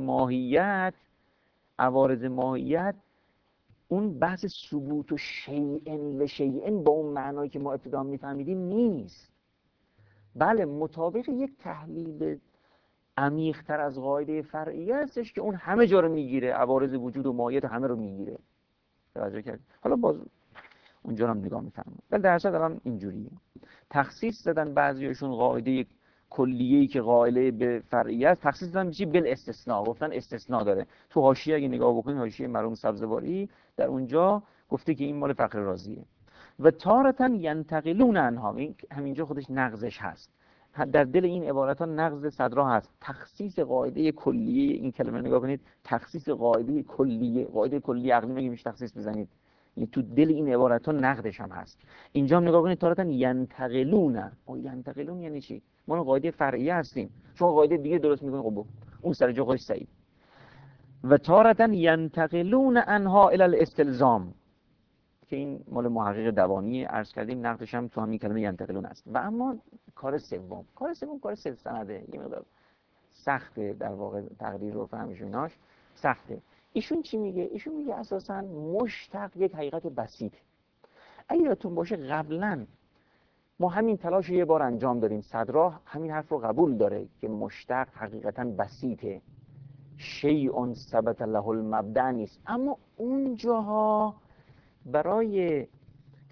ماهیت اون بحث ثبوت و شیئن و شیئن با اون معنایی که ما ابتدا میفهمیدیم نیست. بله مطابق یک تحلیل عمیق‌تر از قاعده فرعی هستش که اون همه جا رو میگیره، عوارض وجود و ماهیت همه رو میگیره. توجه کرد؟ حالا باز اونجا هم نگاه می‌فرمایید. ولی در اصل الان اینجوریه. تخصیص دادن بعضیاشون قاعده کلیه‌ای که قائله به فرعیه است، تخصیص دادن چی؟ بل استثناء. گفتن استثناء داره. تو حاشیه اگه نگاه بکنید، حاشیه مرحوم سبزواری در اونجا گفته که این مال فخر رازیه. و تارةً ینتقلون عنها. همینجا خودش نقضش هست. در دل این عبارت ها نقض صدرا هست. تخصیص قاعده کلیه، این کلمه نگاه کنید، تخصیص قاعده کلیه، قاعده کلیه عقلی میگه میشه تخصیص بزنید. یعنی تو دل این عبارت ها نقدش هم هست. اینجا هم نگاه کنید تارةً ینتقلون. ینتقلون یعنی چی؟ ما قاعده فرعیه هستیم، شما قاعده دیگه درست میکنید، خب اون سر جا خودش صحیح. و تارةً ینتقلون عنها الی الاستلزام، که این مال محقق دوانی عرض کردیم، نقدش هم تو همین کلمه ینتقلون است. و اما کار سوم کار سلسنده، یه مقدار سخته در واقع تقدیر رو فهمش ایناش سخته. ایشون چی میگه؟ ایشون میگه اساساً مشتق یک حقیقت بسیطه. اگه یادتون باشه قبلا ما همین تلاش یه بار انجام دادیم، صدرا همین حرف رو قبول داره که مشتق حقیقتاً بسیطه، شیء ثبت له المبدأ نیست. اما اونجاها برای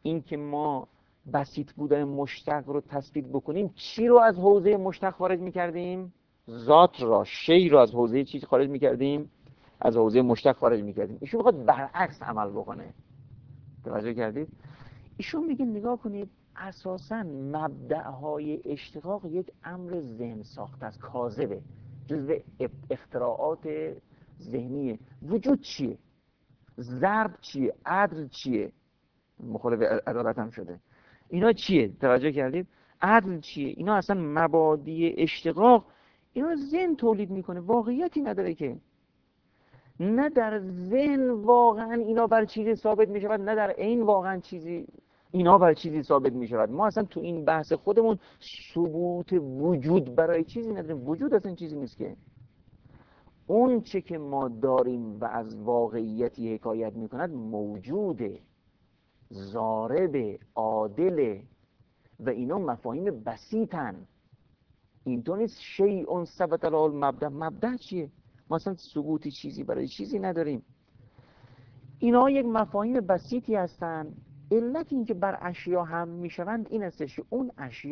این که ما بسیط بودن مشتق رو تثبیت بکنیم، چی رو از حوزه مشتق خارج میکردیم؟ ذات را، شی رو از حوزه چیز خارج میکردیم؟ از حوزه مشتق خارج میکردیم. ایشون میخواد برعکس عمل بکنه. توجه کردید؟ ایشون میگه نگاه کنید، اساساً مبدأهای اشتقاق یک امر ذهن ساخته است، کاذبه، جزو اختراعات ذهنیه. وجود چیه؟ ضرب چیه؟ عدل چیه؟ مخالف عدالت هم شده. اینا چیه؟ توجه کردید؟ عدل چیه؟ اینا اصلا مبادی اشتقاق، اینا ذهن تولید میکنه، واقعیتی نداره که. نه در ذهن واقعا اینا بر چیزی ثابت میشود، نه در عین واقعا چیزی اینا بر چیزی ثابت میشود. ما اصلا تو این بحث خودمون ثبوت وجود برای چیزی نداریم. وجود اصلا چیزی نیست که. اون چه که ما داریم و از واقعیتی حکایت میکند موجوده، ضارب، عادل، و اینا مفاهیم بسیطن. اینطور نیست شیء ثبت له المبدأ. مبدأ چیه؟ ما اصلا ثبوت چیزی برای چیزی نداریم. اینا یک مفاهیم بسیطی هستن. علت این که بر اشیا هم میشوند این استش اون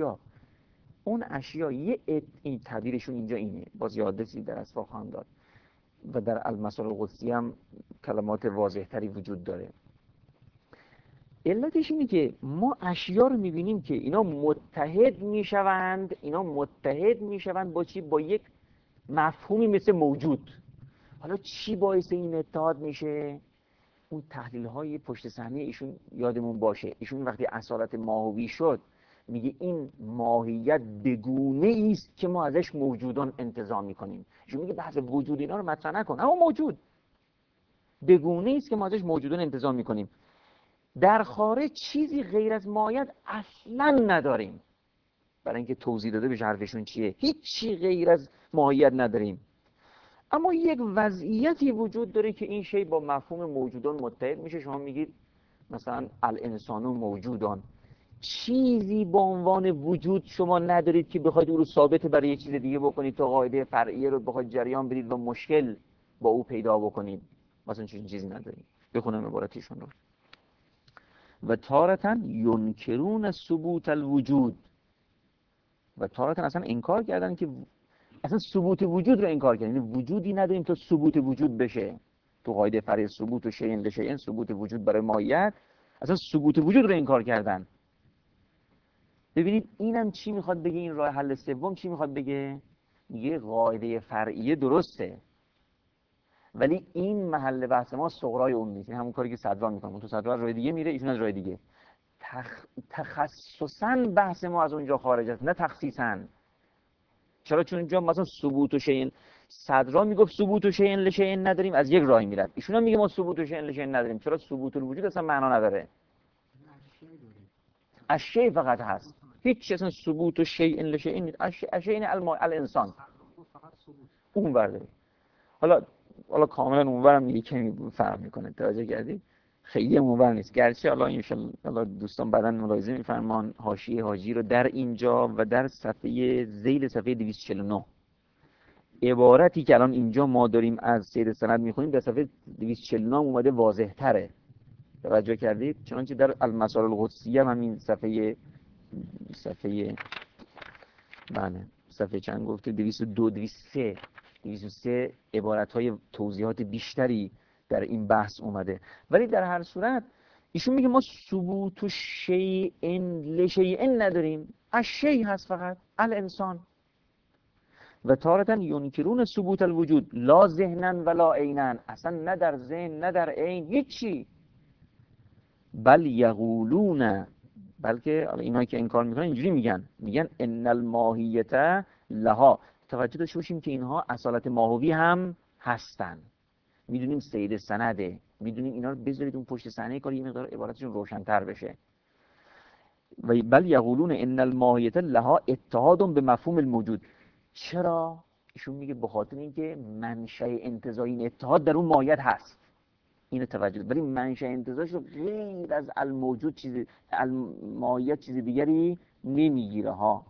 اشیا این تعبیرشون اینجا اینه، باز یادرسی در اسفار خواهم داد و در المثال القدسی هم کلمات واضح تری وجود داره. علتش اینه که ما اشیا رو میبینیم که اینا متحد میشوند با چی؟ با یک مفهومی مثل موجود. حالا چی باعث این اتحاد میشه؟ اون تحلیل های پشت صحنه ایشون یادمون باشه. ایشون وقتی اصالت ماهوی شد میگه این ماهیت بگونه است که ما ازش موجودان انتزاع میکنیم. ایشون میگه بحث وجود اینا رو مطرح نکن، اما موجود بگونه است که ما ازش موجودان انتزاع میکنیم. در خارج چیزی غیر از ماهیت اصلا نداریم. برای اینکه توضیح داده بشه حرفشون چیه، هیچی غیر از ماهیت نداریم. اما یک وضعیتی وجود داره که این شی با مفهوم موجودان متحد میشه. شما میگید مثلا الانسان موجودان، چیزی با عنوان وجود شما ندارید که بخواید او رو ثابت برای یک چیز دیگه بکنید تا قاعده فرعیه رو بخواید جریان بدید و مشکل با او پیدا بکنید. مثلا چیزی ندارید. بخونم عبارتیشون رو. و تارةً ینکرون ثبوت الوجود، و تارةً اصلا انکار کردن که اصلا ثبوت وجود رو انکار کردن، یعنی وجودی نداریم تا ثبوت وجود بشه. تو قاعده فرعی ثبوت و شیء لشیء، ثبوت وجود برای ماهیت، اصلا ثبوت وجود رو انکار کردن. ببینید اینم چی میخواد بگه؟ این راه حل سوم چی میخواد بگه؟ میگه قاعده فرعیه درسته، ولی این محل بحث ما صغرای اون نیست. این همون کاری که صدرا میکنه. تو صدرا راه دیگه میره، ایشون از راه دیگه. تخصصاً بحث ما از اونجا خارج است، نه تخصیصاً. چرا؟ چون اینجا مثلا ثبوت و شیء، صدرا میگفت ثبوت و شیء لشیء نداریم، از یک راهی میرفت. ایشون هم میگه ما ثبوت و شیء لشیء نداریم. چرا؟ ثبوت الوجود اصلا معنا نداره، اشیاء فقط هست، هیچ اصلا ثبوت و شیء لشیء نیست. اشیاء الانسان اون ورده. حالا کاملا اونورم دیگه کمی فرق میکنه. توجه کردید؟ خیلی اونور نیست، گرچه حالا ان دوستان بعداً ملاحظه میفرمان حاشیه حاجی رو در اینجا و در صفحه ذیل صفحه 249 عبارتی که الان اینجا ما داریم از سیر سند میخونیم در صفحه 249 اومده واضح تره. توجه کردید؟ چنانچه در المثال القدسی هم همین صفحه بله صفحه چند گفته؟ 202 203 عبارت‌های توضیحات بیشتری در این بحث اومده. ولی در هر صورت ایشون میگه ما ثبوت شیء لشیء نداریم، الشیء هست فقط، الانسان. و تارةً ینکرون ثبوت الوجود لا ذهنا ولا عینا، اصلا نه در ذهن نه در عین هیچی. بل یقولون، بلکه اینا که انکار میکنن اینجوری میگن ان الماهیت لها. توجه داشته باشیم که اینها اصالت ماهوی هم هستن. میدونیم سید سنده، میدونیم اینا رو بذارید اون پشت صحنه کار یه مقدار عبارتشون روشن‌تر بشه. و بل یقولون ان الماهیت لها اتحاد به مفهوم الموجود. چرا؟ ایشون میگه به خاطر اینکه منشأ انتزاعی این اتحاد در اون ماهیت هست. اینو توجه، ولی منشأ انتزاعش رو غیر از الموجود چیزی، الماهیت چیز دیگری نمیگیره ها.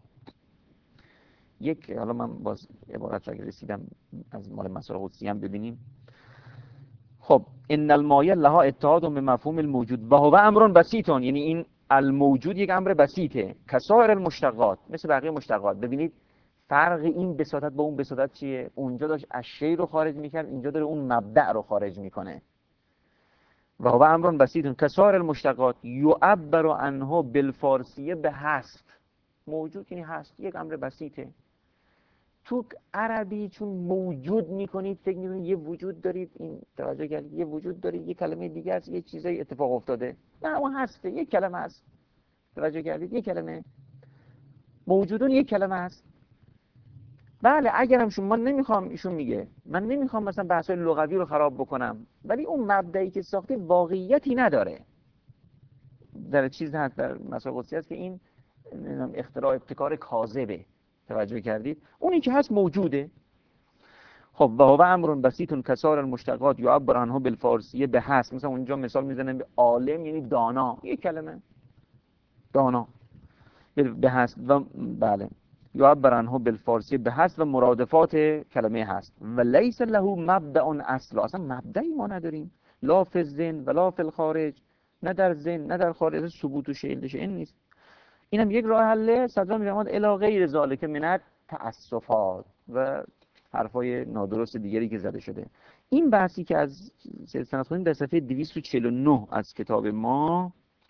حالا من باز عبارت رو اگه رسیدم از مال مسائل قدسی هم ببینیم. خب ان المایه لها اتحاد به مفهوم الموجود و هو امر بسیط، یعنی این الموجود یک امر بسیطه، کسائر المشتقات، مثل بقیه مشتقات. ببینید فرق این بساطت با اون بساطت چیه؟ اونجا داشت اشی رو خارج میکرد، اینجا داره اون مبدأ رو خارج میکنه. و هو امر بسیط کسائر المشتقات یعبر عنه بالفارسیه به هست. موجود یعنی هست، یک امر بسیطه. تو عربی چون موجود میکنید فکر میکنید یه وجود دارید، این توجه کردید یه وجود دارید، یه کلمه دیگه است، یه چیزایی اتفاق افتاده. نه اون هسته، یک کلمه است. توجه کردید یک کلمه. موجودون یک کلمه است. بله اگرم من نمیخوام، ایشون میگه من نمیخوام مثلا بحث‌های لغوی رو خراب بکنم، ولی اون مبدئی که ساخته واقعیتی نداره. در چیز هست در مسائل قدسی هست که این اختراع ابتکار کاذبه. توجه کردید؟ اونی که هست موجوده. خب و هو امر بسیط کسائر المشتقات یعبر عنه بالفارسیه به هست. مثلا اونجا مثال میزنن به عالم یعنی دانا، یک کلمه دانا به هست. و بله یعبر عنه بالفارسیه به هست و مرادفات کلمه هست. و لیس له مبدأ اصلا، اصلا مبدئی ما نداریم، لا فی الذهن ولا فی الخارج، نه در ذهن نه در خارج. ثبوت و شیلش این نیست. اینم یک راه حله. صدرا میفرماد الی غیر ذالک من التأسفات و حرفای نادرست دیگری که زده شده. این بحثی که از سند خوندیم در صفحه 249 از کتاب ما،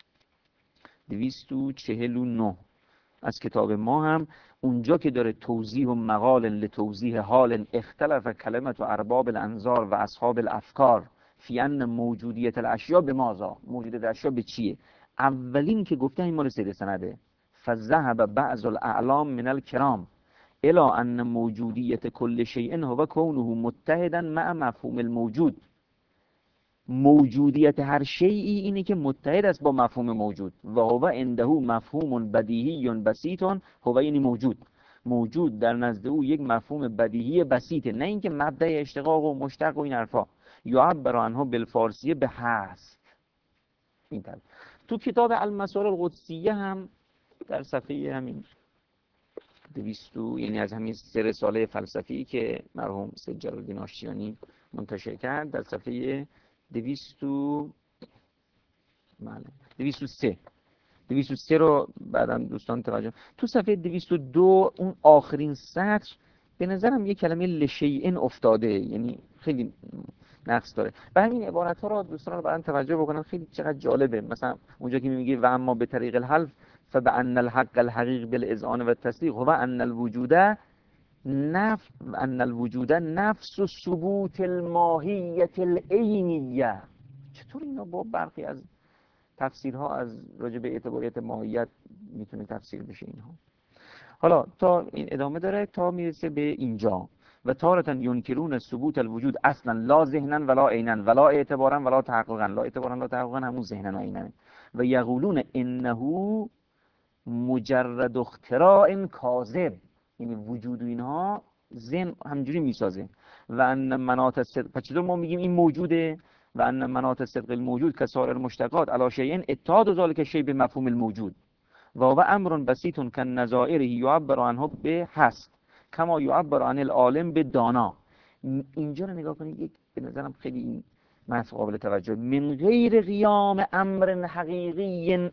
249 از کتاب ما هم اونجا که داره توضیح و مقال لتوضیح حال اختلف کلمت و ارباب الانظار و اصحاب الافکار فی ان موجودیت الاشیاء به ماذا، موجودیت الاشیاء به چیه. اولین که گفته این مال سید سنده، فذهب بعض الاعلام من الکرام الى ان موجودیت کل شیء هو کونه متحدا مع مفهوم الموجود. موجودیت هر شیئی اینه که متحد است با مفهوم موجود. و هو عنده مفهوم بدیهی بسیط، هو یعنی موجود. موجود در نزد او یک مفهوم بدیهی بسیطه، نه اینکه مبدأ اشتقاق و مشتق و این حرفا. یعبر عنه بالفارسیه به هست. این طرف تو کتاب المسائل القدسیه هم در صفحه همین 200 یعنی از همین 3 رساله فلسفی که مرحوم سید جلال‌الدین آشتیانی منتشر کرد، در صفحه 203 رو بعداً دوستان توجه. تو صفحه 202 اون آخرین سطر به نظرم یک کلمه لشیئن افتاده، یعنی خیلی نقص داره. و همین عبارت ها رو دوستان رو بعداً توجه بکنن، خیلی چقدر جالبه. مثلا اونجا که میگه و اما به طریق الحلف فبأن الحق الحقیق بالاذعان و التصدیق هو ان الوجود نفس ثبوت الماهیت العینیه. چطور اینا با برخی از تفسیرها از راجع به اعتباریت ماهیت میتونه تفسیر بشه اینها؟ حالا تا این ادامه داره تا میرسه به اینجا. و تارة ینکرون ثبوت الوجود اصلا لا ذهنا ولا عینا ولا اعتبارا ولا تحققا. لا اعتبارا ولا تحققا همون ذهنا و عینا. و یقولون انه مجرد اختراع کاذب، یعنی وجود و اینها ذهن همجوری میسازه. و ان مناط الصدق، پس چطور ما میگیم این موجوده؟ و ان مناط الصدق الموجود کسائر المشتقات علی شیء اتحاد ذلک الشیء بمفهوم الموجود و هو امر بسیط کالنظائر یعبر عنه به هست کما یعبر عن العالم به دانا. اینجا رو نگاه کنید، یک به نظرم خیلی این مطلب قابل توجه. من غیر قیام امر حقیقی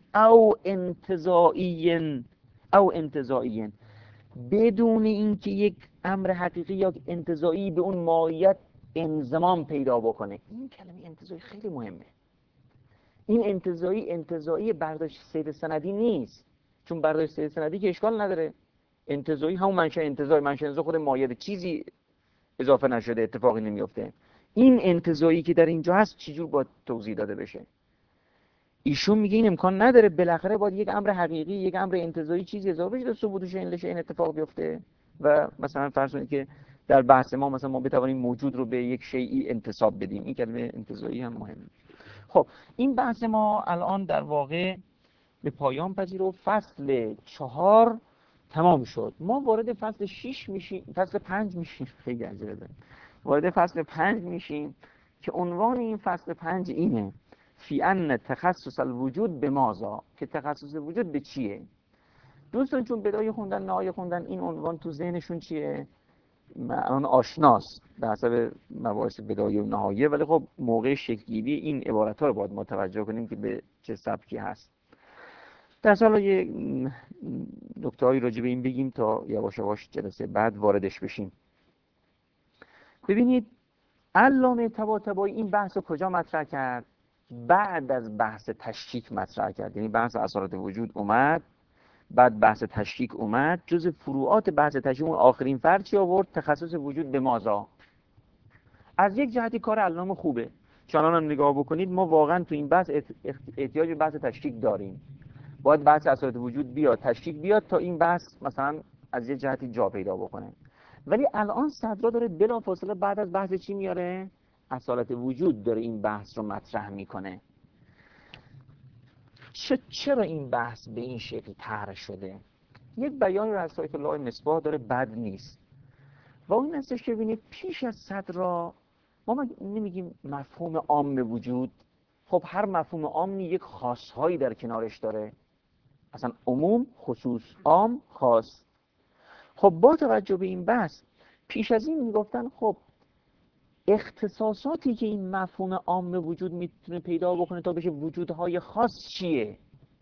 او انتزاعی، بدون اینکه یک امر حقیقی یا انتزاعی به اون ماهیت انضمام پیدا بکنه. این کلمه انتزاعی خیلی مهمه. این انتزاعی برداشت سید سندی نیست، چون برداشت سید سندی که اشکال نداره. انتزاعی همون منشأ انتزاعی خود ماهیت، چیزی اضافه نشده، اتفاقی نمیفته. این انتزاعی که در اینجا هست چجور باید توضیح داده بشه؟ ایشون میگه این امکان نداره، بالاخره باید یک امر حقیقی، یک امر انتزاعی چیزی اضافه بشه تا ثبوت شیء این اتفاق بیفته. و مثلا فرض کنید که در بحث ما مثلا ما بتوانیم موجود رو به یک شیئی انتساب بدیم. این کلمه انتزاعی هم مهمه. خب این بحث ما الان در واقع به پایان پذیر و فصل 4 تمام شد. ما وارد فصل 6 میشیم، فصل 5 میشیم. خیلی عجله داریم. وارد فصل 5 میشیم که عنوان این فصل 5 اینه: فی ان تخصص الوجود به ماذا، که تخصص وجود به چیه. دوستان چون بدایه خوندن نهایه خوندن این عنوان تو ذهنشون چیه؟ الان آشناست به حسب مباحث بدایه و نهایه، ولی خب موقع شکل‌گیری این عبارت‌ها رو باید متوجه کنیم که به چه سبکی هست. در حالا یه نکته‌ای راجع به این بگیم تا یواش یواش جلسه بعد واردش بشیم. ببینید علامه طباطبایی این بحث رو کجا مطرح کرد؟ بعد از بحث تشکیک مطرح کرد. یعنی بحث اصالت وجود اومد، بعد بحث تشکیک اومد، جز فروعات بحث تشکیک اون آخرین فرد چی آورد؟ تخصص وجود به ماذا. از یک جهتی کار علامه خوبه، چون الان نگاه بکنید ما واقعا تو این بحث احتیاج به بحث تشکیک داریم. باید بحث اصالت وجود بیاد، تشکیک بیاد تا این بحث مثلا از یک جهتی جا پیدا بکنه. ولی الان صدرا داره بلافاصله بعد از بحث چی میاره؟ اصالت وجود داره این بحث رو مطرح میکنه. چرا این بحث به این شکل طرح شده؟ یک بیانی رو از آیت الله مصباح داره، بد نیست، و اون هستش که ببینید پیش از صدرا ما نمیگیم مفهوم عام وجود. خب هر مفهوم عامی یک خاصهایی در کنارش داره، اصلا عموم، خصوص، عام، خاص. خب با توجه به این بحث پیش از این میگفتن خب اختصاصاتی که این مفهوم عام وجود میتونه پیدا بکنه تا بشه وجودهای خاص چیه؟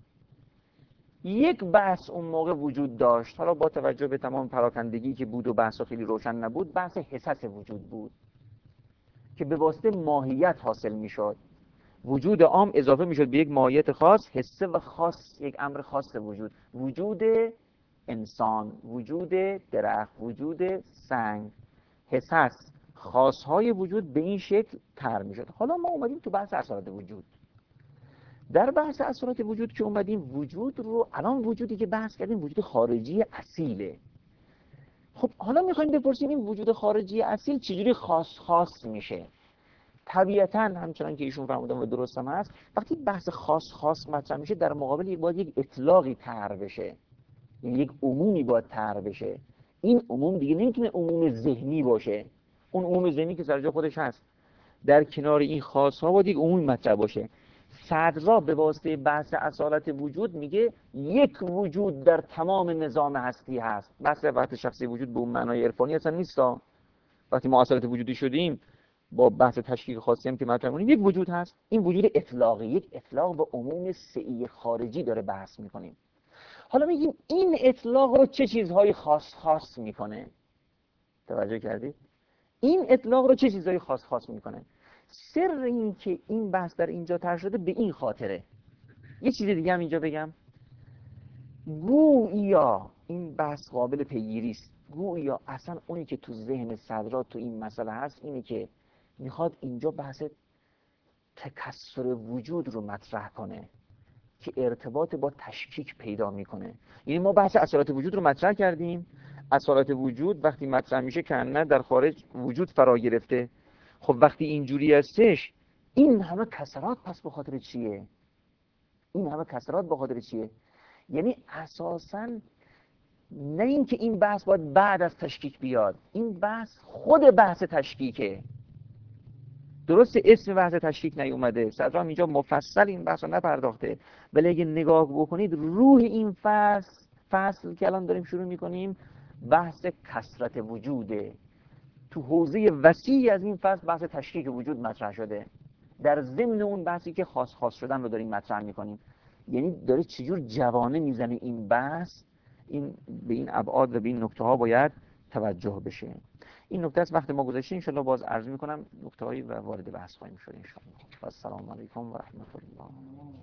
یک بحث اون موقع وجود داشت، حالا با توجه به تمام پراکندگی که بود و بحث خیلی روشن نبود، بحث حسس وجود بود که به واسطه ماهیت حاصل میشد. وجود عام اضافه میشد به یک ماهیت خاص، حسه و خاص یک امر خاص وجود، وجود انسان، وجود درخت، وجود سنگ، حسس، خاصهای وجود به این شکل طرح میشد. حالا ما اومدیم تو بحث اصالت وجود. در بحث اصالت وجود که اومدیم وجود رو، الان وجودی که بحث کردیم وجود خارجی اصیله. خب حالا میخوایم بپرسیم این وجود خارجی اصیل چجوری خاص میشه؟ طبیعتاً همچنان که ایشون فرمودن و درست هم هست، وقتی بحث خاص مطرح میشه در مقابل باید یک اطلاقی طرح بشه، یعنی یک عمومی باید طرح بشه. این عموم دیگه نمیتونه عموم ذهنی باشه، اون عموم ذهنی که سر جا خودش هست، در کنار این خاص‌ها باید یک عمومی مطرح باشه. صدرا به واسطه بحث اصالت وجود میگه یک وجود در تمام نظام هستی هست. بحث وحدت شخصی وجود به اون معنای عرفانی اصلا نیستا. وقتی ما اصالت وجودی شدیم با بحث تشکیک خاصی هم که مطرح کنیم، یک وجود هست، این وجود اطلاقی، یک اطلاق به عموم سعی خارجی داره بحث میکنیم. حالا میگیم این اطلاق رو چه چیزهای خاص میکنه؟ توجه کردید؟ این اطلاق رو چه چیزهای خاص میکنه؟ سر این که این بحث در اینجا طرح شده به این خاطره. یه چیز دیگه هم اینجا بگم، گویا این بحث قابل پیگیری است، گویا اصلا اونی که تو ذهن صدرا تو این مسئله هست اینه که میخواد اینجا بحث تکثر وجود رو مطرح کنه که ارتباط با تشکیک پیدا میکنه. یعنی ما بحث اصالت وجود رو مطرح کردیم، اصالت وجود وقتی مطرح میشه که نه در خارج وجود فرا گرفته. خب وقتی اینجوری هستش این همه کسرات پس به خاطر چیه؟ این همه کسرات به خاطر چیه؟ یعنی اساساً نه اینکه این بحث باید بعد از تشکیک بیاد، این بحث خود بحث تشکیکه. درست اسم بحث تشکیک نیومده، صدرا اینجا مفصل این بحث رو نپرداخته، ولی اگه نگاه بکنید روح این فصل که الان داریم شروع میکنیم بحث کثرت وجوده. تو حوزه وسیعی از این فصل بحث تشکیک وجود مطرح شده، در ضمن اون بحثی که خاص شدن رو داریم مطرح میکنیم. یعنی داره چجور جوانه میزنه این بحث، این به این ابعاد و به این نکته ها باید توجه بشه. این نکته است. وقت ما گذشته، ان شاءالله باز عرض میکنم نکته هایی و وارد بحث خواهیم شد ان شاءالله. و السلام علیکم و رحمت الله.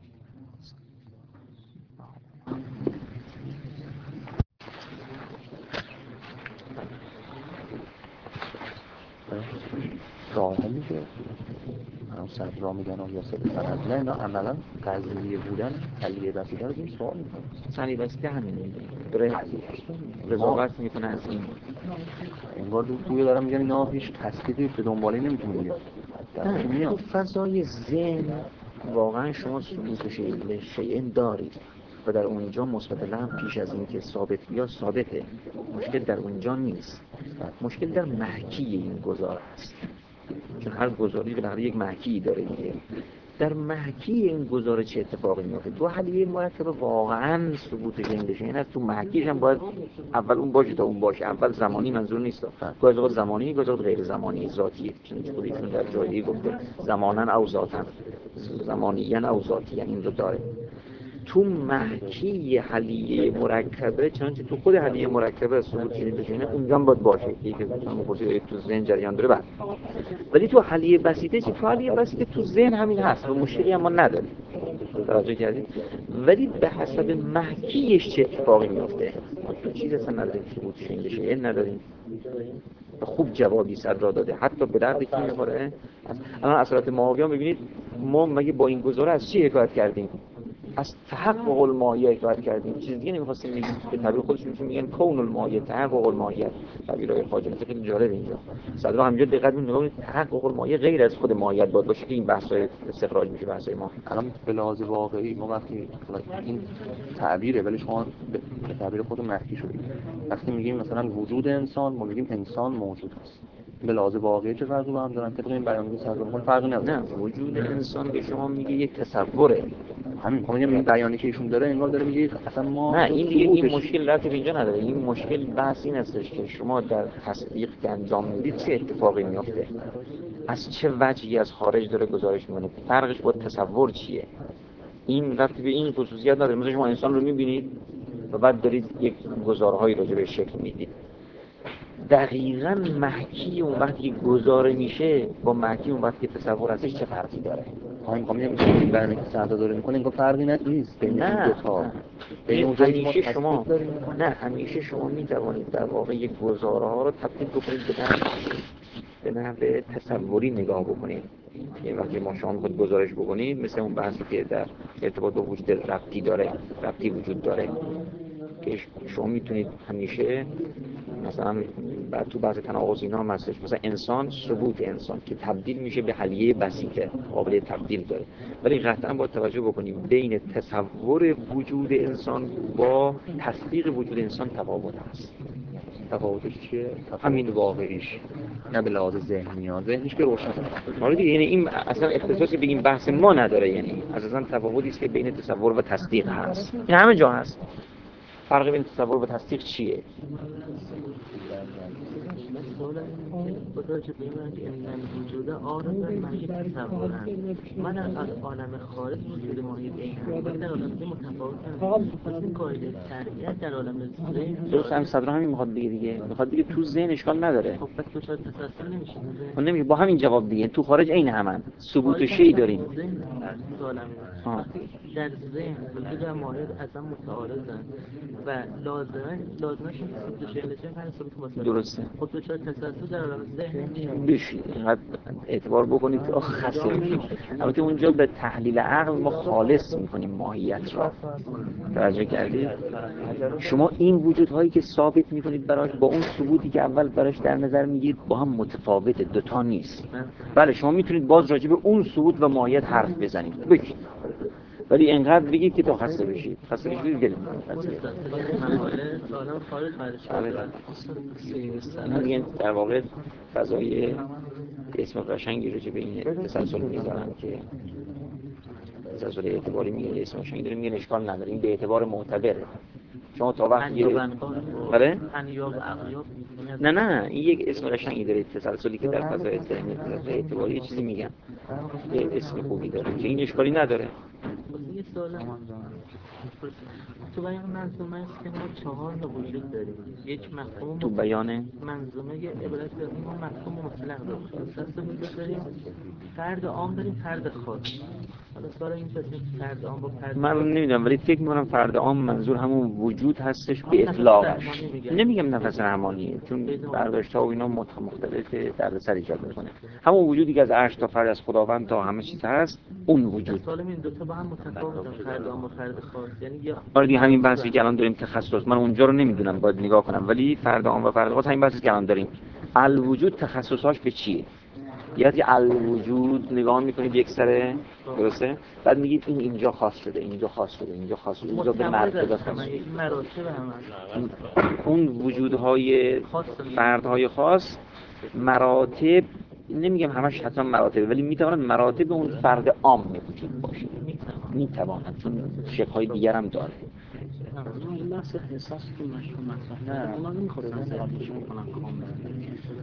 راه میشه هم صد را میگن یا صد سند، نه اینا عملا قضیه بودن تلیه بسیده رو این سوال میکنه. تلیه بسیده همینه داره رضاقت میکنه از این انگار دوی دارم میگن اینا هیچ تسکیدی به دنباله نمیتونه بگه. تو فضای ذهن واقعا شما ثبوت شیء دارید و در اونجا مثبتاً هم پیش از این که ثابت یا ثابته، مشکل در اونجا نیست، مشکل در محکی این گزار است، چون هر گزاری بالاخره یک محکی داره دیگه. در محکی این گزاره چه اتفاقی میفته؟ دو حلیه مرکب واقعا ثبوتش این بشه، این است تو محکیش هم باید اول اون باشه تا اون باشه. اول زمانی منظور نیست، گاهی اوقات زمانی گاهی اوقات غیر زمانی ذاتیه، چون خودشون در جایی گفته زمانن او ذاتن، زمانیان او ذاتیان، این رو داره. تو محکی حلیه مرکبه، چنانچه تو خود حلیه مرکبه ثبوت شده بشه اونجا هم باید باشه که مثلا پرسید تو ذهن جریان داره بعد. ولی تو حلیه بسیطه چی؟ تو حلیه بسیطه تو ذهن همین هست و مشکلی هم ما نداریم. توجه کردید؟ ولی به حسب محکیش چه اتفاقی میفته چیز اصلا نداریم ثبوت شده بشه، این نداریم. خوب جوابی صدرا داده، حتی به درد کی میخوره. الان اثرات ماهیان ببینید، ما مگه با این گزاره از چی حکایت کردیم؟ از تحقق الماهیه حکایت کردیم، چیز دیگه نمیخواستیم بگیم. به تعبیر خودشون میگن کون الماهیه، تحقق الماهیه. تعبیرهای خواجه خیلی جالب اینجا. صدرا همینجا دقت می‌کنید تحقق الماهیه غیر از خود ماهیت باید باشه که این بحث‌های استخراج میشه، بحث‌های ما. الان به لحاظ واقعی ما وقتی این تعبیره، ولی شما به تعبیر خود محکی شدید. وقتی میگیم مثلا وجود انسان، ما میگیم انسان موجود است. به لحاظ واقعی چه فرقی با هم دارن؟ طبق این بیانیه صدر فرقی نداره. نه، وجود انسان به شما میگه یک تصوره. همین میگم بیانیه که ایشون داره انگار داره میگه اصلا ما نه، این دیگه این مشکل رفتی اینجا نداره. این مشکل بحث این هستش که شما در تصدیق که انجام میدید چه اتفاقی میفته، از چه وجهی از خارج داره گزارش میکنه، فرقش با تصور چیه. این رفتی به این خصوصیت نداره. مثلا شما انسان رو میبینید و بعد دارید یک گزارهایی راجع به شکل میدید. دقیقاً محکی اون وقتی که گزاره میشه با محکی اون وقتی که تصور هستش چه فرقی داره؟ میگم این بیانیه که صدر داره میکنه انگار فرقی نیست بین این دو تا. همیشه شما همیشه شما میتوانید در واقع یک گزاره ها رو تبدیل بکنید به نحو تصوری نگاه بکنید. یعنی وقتی شما میخواید گزارش بکنید، مثل اون بحثی که در ارتباط با وجود ربطی وجود داره که شما میتونید همیشه مثلا بعد تو بعض تناقض اینا هم هستش، مثلا انسان، ثبوت انسان که تبدیل میشه به حلیه بسیطه، قابل تبدیل داره، ولی قطعا باید توجه بکنیم بین تصور وجود انسان با تصدیق وجود انسان تفاوت هست. تفاوتش چیه؟ همین واقعیش، نه به لحاظ ذهنیش که روشن. آره دیگه، یعنی این اصلا اختصاصی به این بحث ما نداره. یعنی اساسا تفاوتی است که بین تصور و تصدیق هست. این همه جا هست. فرق بین تصور و تصدیق چیه؟ راجع به این که من وجود عارض من یک تصورم، من از عالم خارج وجود ماهی بینم ولی در عالم متفاوتم. پس این قاعده تربیت در عالم ذهن درست هم صدر همین میخواد بگه دیگه، میخواد بگه تو ذهن اشکال نداره. خب پس تو چرا تسلسل نمیشه؟ من نمیگه با همین جواب دیگه تو خارج عین همن، ثبوت شی داریم. در ذهن وجود ماهیت اصلا متعارضن و لازمش این ثبوت شی نشه هر ثبوت مسئله. درسته. خب تو چرا تسلسل در عالم ذهن بشید اینقدر اعتبار بکنید که خسته بشید. البته اونجا به تحلیل عقل ما خالص میکنیم ماهیت را. توجه کردید؟ شما این وجودهایی که ثابت میکنید براش با اون ثبوتی که اول براش در نظر میگیرید با هم متفاوته، دوتا نیست. بله شما میتونید باز راجع به اون ثبوت و ماهیت حرف بزنید بگید، ولی اینقدر بگید که تا خسته بشید گلیم اینا دیگه در واقع فضای اسم قشنگی راجع به این تسلسل میذارن که تسلسل اعتباری میگه، اسم قشنگی داره میگه اشکال نداره، این به اعتبار معتبره. شما تا وقتی بله؟ نه این یک اسم قشنگی داره، تسلسلی که در فضای ذهنی تسلسل اعتباری یه چیزی میگن، یه اسم خوبی داره که این اشکالی نداره. یه سوال تو بیان منظومه است که ما 4 تا وجود داریم. یک مفهوم تو بیان منظومه یه عبارت داریم، ما مفهوم مطلق داریم، اساس وجود داریم، فرد عام داریم، فرد خاص. حالا سوال این است فرد عام با فرد من نمیدونم، ولی فکر می‌کنم فرد عام منظور همون وجود هستش به اطلاقش. نمیگم نفس رحمانیه، چون برداشت‌ها و اینا مختلفه، دردسر ایجاد می‌کنه. همون وجودی که از عرش تا فرد، از خداوند تا همه چیز هست، اون وجود. سوال این دو تا با هم متفاوتن، فرد عام و فرد خاص. یعنی آره دیگه همین بحثی که الان داریم تخصص، من اونجا رو نمیدونم باید نگاه کنم، ولی فرد عام و فرد خاص همین بحثی که الان داریم. الوجود تخصصاش به چیه؟ یعنی الوجود نگاه میکنید یک سره، درسته؟ بعد میگید این اینجا خاص شده، اینجا خاص شده، اینجا خاص شده، اینجا به مرتبه خاص شده. اون وجودهای فردهای خاص مراتب، نمیگم همش حتما مراتب، ولی میتواند مراتب اون فرد عام وجود باشه. میتواند، چون شکل‌های دیگر هم داره. این بحث احساس تو مشروع مطرح نه، اونا نمیخواستن سراتش بکنن کاملا.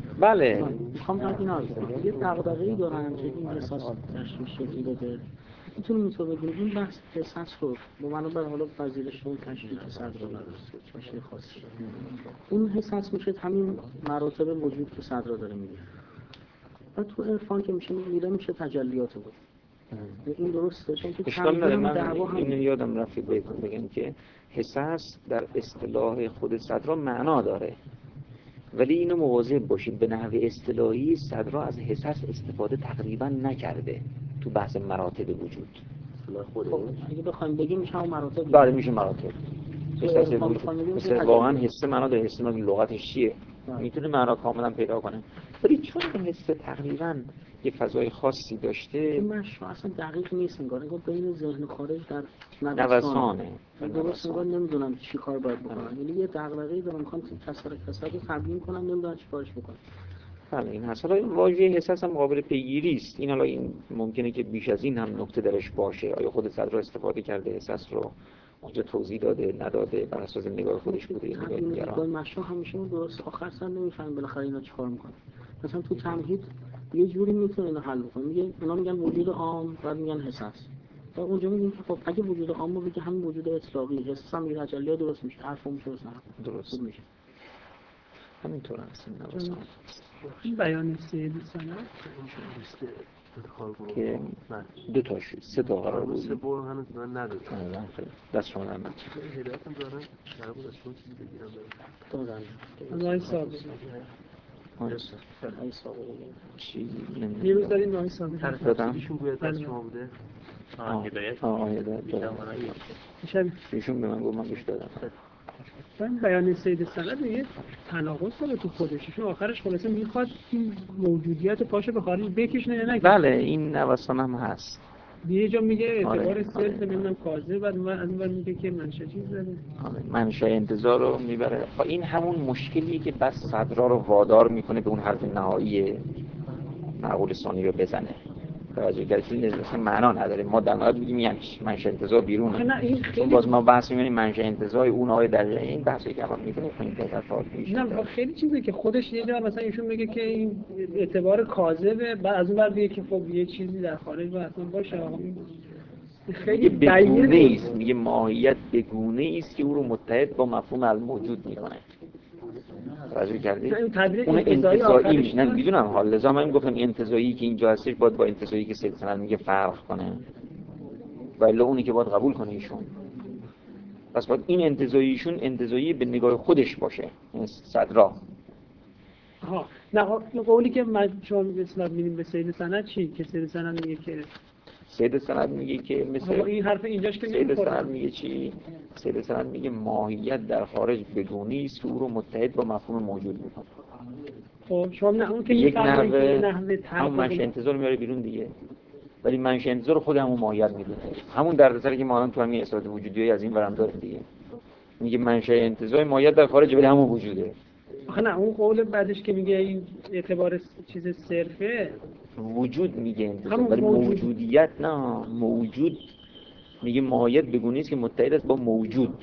بله میخوام بگم اینا یه دغدغه‌ای دارن که این احساس تشویش شکلی بده میتونیم اینطور بگیم این بحث حساس رو با منو به حالا پذیرش اون تشریح صدر رو تشریح خاصی اون حساس میشه همین مراتب وجود که صدر داره میگه و تو عرفان که میره میشه تجلیات بود. این درسته چون که اشکال نداره. من این یادم رفت بهتون بگم که حساس در اصطلاح خود صدرا معنا داره، ولی اینو مواظب باشید به نحو اصطلاحی صدرا از حساس استفاده تقریبا نکرده تو بحث مراتب وجود. اگه بخوایم بگیم میشه هم مراتب. بله میشه مراتب. مثل واقعا حس معنا داره. حس معنا لغتش چیه؟ میتونه معنا کاملا پیدا کنه، ولی چون این حس تقریبا یه فضای خاصی داشته این مشروع اصلا دقیق نیست، انگار بین ذهن و خارج در نوسانه. درست انگار نمیدونم چی کار باید بکنم، یعنی یه دغدغه‌ای دارم میخوام کسر رو تبیین کنم نمیدونم چی کارش بکنم. بله این هست. حالا واژه حساس هم قابل پیگیری است. این حالا این ممکنه که بیش از این هم نکته درش باشه. آیا خود صدر استفاده کرده حساس رو اونجا توضیح داده نداده بر اساس نگاه خودش بوده یا نگاه دیگران؟ مشروع همیشه درست آخر سر نمیفهمیم بالاخره اینا چیکار میکنن. مثلا تو تمهید یه جوری میتونه اینو حل کنه، میگه اونا میگن وجود عام بعد میگن حساس. تا اونجا میگیم که خب اگه وجود عام رو بگه همین وجود اطلاقی حساس هم یه تجلیات درست میشه، حرف میشه درست میشه. همینطور هست این بیان سید سند که دو تاش سه تا قرار بود. سه بار هنوز من ندادم. خیلی دست شما در نکنه. هدایتم دارن قرار بود از شما چیزی بگیرم دارن. نای ثابت. نای ثابت. چی؟ یه روز داریم نای ثابت. دادم. ایشون باید از شما بوده. هدایت. دادم. شب ایشون به من گفت من بهش دادم. این بیان سید سند میگه تناقض داره تو خودش، چون آخرش خلاصه میخواد این موجودیت پاشو به خارج بکشونه یا نه. بله این نوسان هم هست. یه جا میگه اعتبار صرف نمیدونم کاذب، بعد از اون ور میگه که منشأ چیز داره. منشأ انتزاع رو میبره. این همون مشکلیه که بس صدرا رو وادار میکنه به اون حرف نهایی معقول ثانی رو بزنه. توجه کردید مثلا معنا نداره. ما در نهایت میگیم یعنی منشأ انتزاع بیرونه. نه این خیلی باز ما بحث می‌کنیم منشأ انتزاع اون آقای دقیقه این بحثی که ما می‌کنیم این تفاوت میشه. نه خیلی چیزه که خودش یه جا مثلا ایشون میگه که این اعتبار کاذبه، بعد از اون ور میگه که خب یه چیزی در خارج و اصلا باشه. خیلی بگونه است. میگه ماهیت بگونه است که او رو متحد با مفهوم الموجود میکنه. توجه کردید؟ اون انتزاعی میشه. نه میدونم حال لذا من گفتم انتزاعی که اینجا هستش باید با انتزاعی که سید سند میگه فرق کنه. ولی اونی که باید قبول کنه ایشون. پس باید این انتزاعیشون انتزاعی به نگاه خودش باشه. این صدرا. نه قولی که من شما اسناد میدیم به سید سند چی؟ که سید سند میگه که سید سند میگه که مثل این حرف اینجاش که سید سند میگه چی؟ سید سند میگه ماهیت در خارج بدونی است که او رو متحد با مفهوم موجود میکنه. خب شما نه اون که یک نحوه همون منشأ انتزاع میاره بیرون دیگه. ولی منشأ انتزاع رو خود همون ماهیت میدونه. همون دردسری که ما الان تو همین اثبات وجودی از این ورم داریم دیگه. میگه منشأ انتزاع ماهیت در خارج ولی همون وجوده. آخه نه اون قول بعدش که میگه این اعتبار چیز صرفه وجود میگه انتزاع ولی موجودیت نه. موجود میگه ماهیت بگونه است که متحد است با موجود.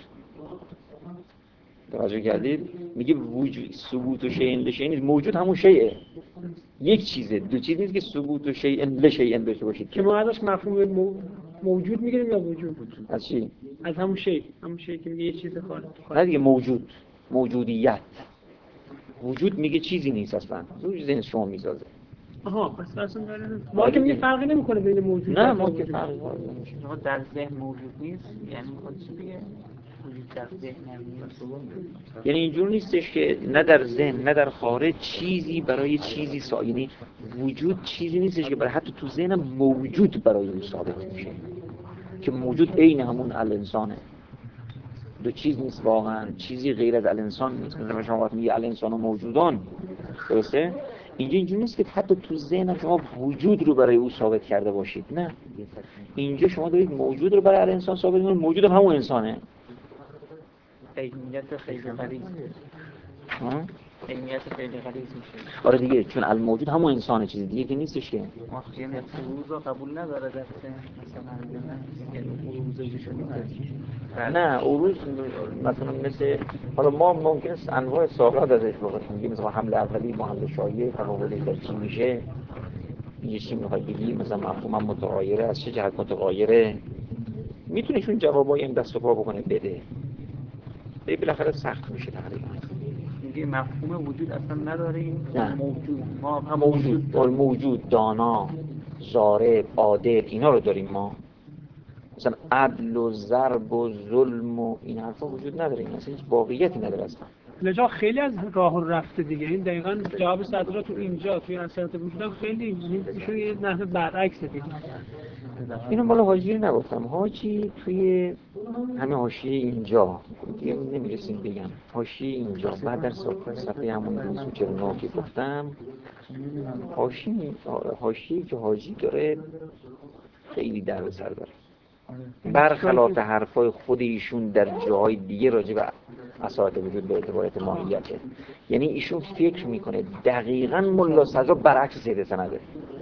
توجه کردید؟ میگه وجود ثبوت و شیء لشیء نیست. موجود همون شیء یک چیزه. دو چیز نیست که ثبوت و شیء لشیء داشته باشید که ما ازش مفهوم موجود میگیریم یا وجود. از چی؟ از همون شیء که میگه یه چیز خارج. نه دیگه موجود موجودیت. وجود میگه چیزی نیست اصلا. وجود ذهن شما میسازه. آها پس اصلا ما که میگه فرقی نمیکنه بین موجود نه ما که فرقی نمیشه. در ذهن موجود نیست یعنی میخواد چی بگه؟ وجود در ذهن نیست. یعنی اینجور نیستش که نه در ذهن نه در خارج چیزی برای چیزی یعنی وجود چیزی نیستش که برای حتی تو ذهن موجود برای اون ثابت میشه که موجود عین همون الانسانه. دو چیز نیست واقعا. چیزی غیر از الانسان نیست. مثلا شما وقتی میگه الانسان و موجودان درسته؟ اینجا نیست که حتی تو ذهن شما وجود رو برای او ثابت کرده باشید. نه اینجا شما دارید موجود رو برای الانسان ثابت می‌کنید. موجود هم همون انسانه. عینیت خیلی غلیظ عینیت خیلی غلیظ میشه. آره دیگه چون الموجود همون انسانه. چیز دیگه که نیستش که یعنی روز رو قبول نداره در مثلا نه عروض مثلا مثل حالا ما ممکن است انواع سوالات ازش بکنیم. میگیم مثلا حمله اولی با حمله شایعه تفاوتش در چی میشه. یه چی میخوای بگی مثلا مفهومم متغیره، از چه جهت متغیره، میتونه ایشون جوابای این دست و پا بکنه بده. بالاخره سخت میشه تقریبا. میگه مفهوم وجود اصلا نداریم، نه. موجود ما هم موجود، دانا، ضارب، عادل، اینا رو داریم ما. مثلا عدل و ضرب و ظلم و این حرفا وجود نداره، این اصلا هیچ واقعیتی نداره اصلا. لجا خیلی از راه رفته دیگه. این دقیقاً جواب صدرا تو اینجا توی اثرات وجود خیلی میشه یه نحو برعکس دیگه. اینو مال حاجی نگفتم، حاجی توی همه حاشیه اینجا دیگه نمیرسیم بگم، حاشیه اینجا بعد در صفحه همون 249 که گفتم، حاشیه‌ای که حاجی داره خیلی در به سر داره، برخلاف حرفای خود ایشون در جاهای دیگه راجع به اثرات وجود به اعتبارات ماهیته. یعنی ایشون فکر میکنه دقیقاً ملا صدرا برعکس سید سنده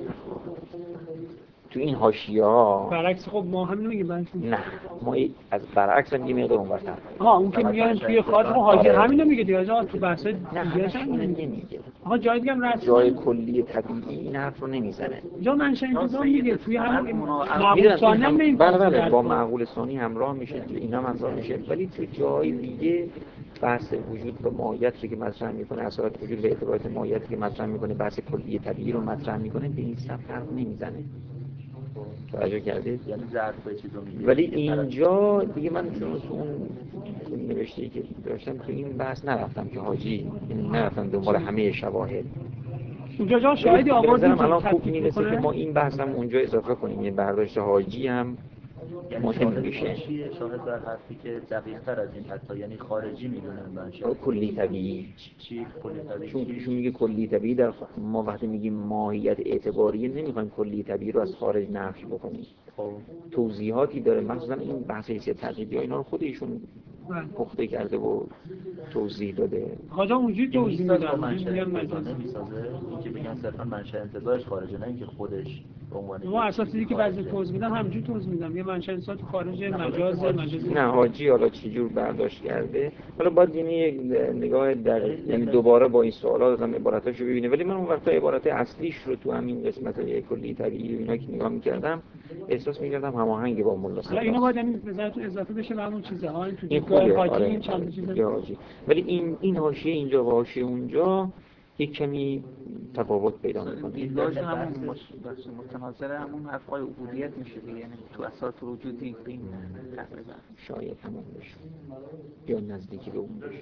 تو این حاشیه‌ها. برعکس خب ما همین میگیم برعکس. نه، ما از برعکس هم میگیم اون برتر. اون که میگن توی خاطر حاجی همین میگه دیگه، تو بحث نه دیگه همش اینو نمیگه. جای دیگه هم رسم جای کلی طبیعی این حرف رو نمیزنه. جا منشأ انتظام میگه توی همون میدونم ثانی هم نمیگه. بله با معقول ثانی همراه میشه، اینا هم همراه میشه، ولی تو جای دیگه بحث وجود به ماهیت رو که مطرح میکنه، اثرات وجود به اعتبارات ماهیت که مطرح میکنه، بحث کلی طبیعی رو مطرح میکنه، به این سبک حرف نمیزنه. توجه کردید؟ یعنی ظرف چیزو میگه. ولی اینجا دیگه من چون اون نوشته‌ای که داشتم تو این بحث نرفتم که حاجی نرفتم دنبال همه شواهد. اونجا جا شاهدی آوردیم که الان خوب میرسه که ما این بحث هم اونجا اضافه کنیم، یه برداشت حاجی هم مهم میشه. شاهد بر حرفی که دقیق تر از این حتی، یعنی خارجی میدونن منشه کلی طبیعی. چی کلی طبیعی؟ چون ایشون میگه کلی طبیعی، در ما وقتی میگیم ماهیت اعتباریه نمیخوایم کلی طبیعی رو از خارج نفی بکنیم. توضیحاتی داره، مثلا این بحث حیثیت تقییدی ها اینا رو خود ایشون پخته کرده و توضیح داده. حاجا اونجوری توضیح میدن نمیسازه این که بگن صرفا منشأ انتزاعش خارجه، نه اینکه خودش به عنوان ما اساسی که بعضی توضیح میدن همینجوری توضیح میدم، یه منشأ انتزاع خارج مجاز نه حاجی حالا چه جور برداشت کرده، حالا باید یعنی نگاه دقیق، یعنی دوباره با این سوالات هم عباراتاشو ببینه، ولی من اون وقتا عبارات اصلیش رو تو همین قسمت‌های کلی طبیعی و اینا که نگاه می‌کردم احساس می‌کردم هماهنگ با ملا صدرا. اینا باید یعنی نظرتون اضافه بشه به همون چیزها این تو دیدگاه حاجی این چند چیزا. ولی این حاشیه اینجا و حاشیه اونجا یک کمی تفاوت پیدا می‌کنه. دیدگاهشون همون متناظر همون حرفای عبودیت میشه دیگه، یعنی تو اثرات وجودی این تقریبا شاید همون بشه یا نزدیکی به اون بشه.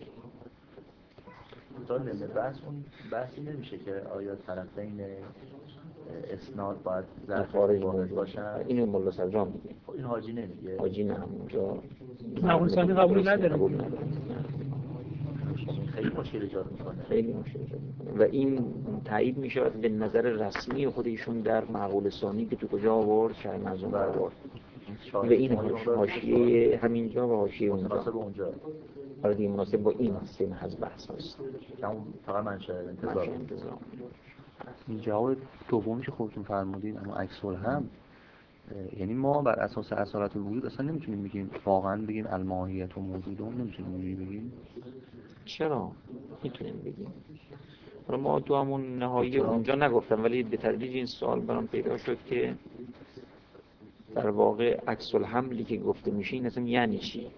اون بحثی نمیشه که آیا طرفین اسناد باید ظرف خارج واحد باشن. اینو ملا صدرا میگه، این حاجی نمیگه. حاجی نه اونجا معقول ثانی قبول نداره. خیلی مشکل ایجاد میکنه. و این تایید میشه به نظر رسمی خود ایشون در معقول ثانی که تو کجا آورد، شرح منظوم آورد و این حاشیه همینجا و حاشیه اونجا اونجا آره دیگه مناسب با این سه محض بحث هست. فقط منشأ انتزاع. این جواب دومی که خودتون فرمودید اما عکس الهم، یعنی ما بر اساس اثرات وجود اصلا نمیتونیم بگیم واقعا بگیم الماهیت و موجودون، نمیتونیم بگیم. چرا؟ میتونیم بگیم. ما تو همون نهایی اونجا نگفتم، ولی به تدریج این سوال برام پیدا شد که در واقع عکس الحملی که گفته میشه این اصلا یعنی چی؟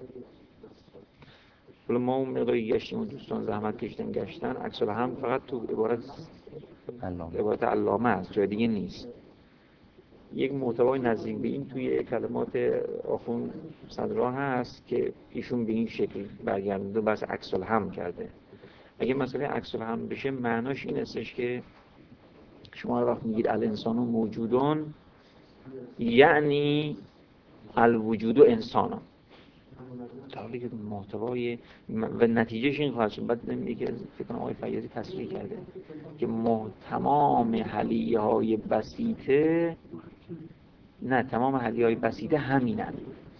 ما اون مقداری گشتیم و دوستان زحمت کشیدن گشتن، عکس الحمل فقط تو عبارت علامه است، جای دیگه نیست. یک محتوای نزدیک به این توی کلمات آخوند صدرا هست که ایشون به این شکل برگردونده و بحث عکس الحمل کرده. اگه مسئله عکس الحمل بشه معناش این استش که شما وقت میگید الانسان و موجودون یعنی الوجود و انسانان، در حالی که محتوای و نتیجهش این خواهد شد. بعد نمیگه که فکر کنم آقای فیاضی تصریح کرده که تمام حلیه‌های بسیطه، نه تمام حلیه‌های بسیطه همینن،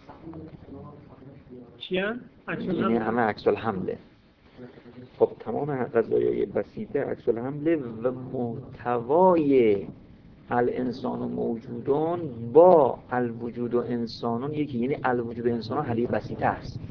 چیان؟ یعنی همه عکس الحمله. خب تمام قضایای بسیطه عکس الحمله و محتوای الانسان و موجودان با الوجود و انسانان یکی، یعنی الوجود و انسانان حلیه بسیطه است.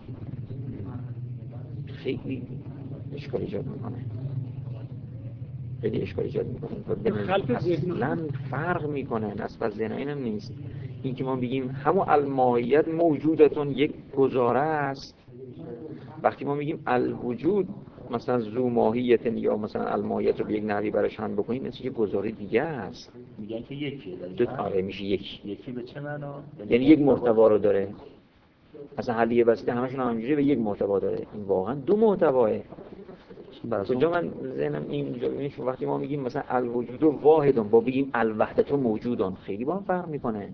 خیلی اشکال ایجاد میکنه. خیلی اشکال ایجاد میکنه. اصلا فرق میکنه، نسبت از ذهن اینم نیست. این که ما بگیم همون الماهیت موجودتون یک گزاره است، وقتی ما میگیم الوجود مثلا ذو ماهیت یا مثلا الماهیت رو به یک نحوی براش هم بکنیم، مثل یه گزاره دیگه است. میگن که یکیه. آره میشه یکی به چه معنا؟ یعنی یک محتوا رو داره. مثلا حلیه بسیطه همشون همینجوری به یک محتوا داره. این واقعا دو محتواه. کجا من ذهنم اینجا ببینید وقتی ما میگیم مثلا الوجود واحدون با بگیم الوحدت موجودون، خیلی با هم فرق میکنه.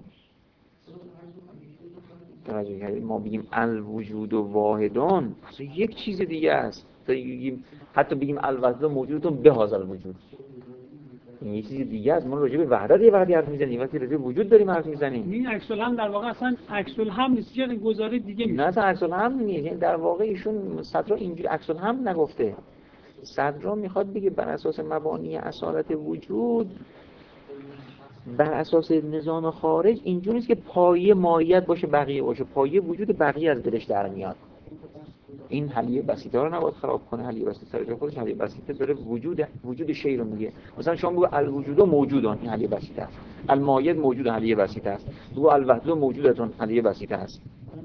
توجه کردید؟ ما بگیم الوجود واحدون اصلا یک چیز دیگه است. حتی بگیم الوحدت موجودون به هذا الوجود، این یه چیز دیگه است. ما راجع به وحدت یه وقتی حرف میزنیم، وقتی راجع به وجود داریم حرف میزنیم. این عکس الهم در واقع اصلا عکس الهم نیست، یه گزاره دیگه میشه. نه اصلا عکس الهم نیست. یعنی در واقع ایشون صدرا اینجوری عکس الهم نگفته. صدرا میخواد بگه بر اساس مبانی اصالت وجود، بر اساس نظام خارج اینجوری نیست که پایه ماهیت باشه بقیه باشه، پایه وجود بقیه از دلش در میاد. این حلیه بسیطه رو نباید خراب کنه. حلیه بسیطه سر جای خودش حلیه بسیطه داره وجود شی رو میگه. مثلا شما بگو الوجود موجودن، این حلیه بسیطه است. الماهیت موجود، حلیه بسیطه است. بگو الوحدت موجودتون، حلیه بسیطه است.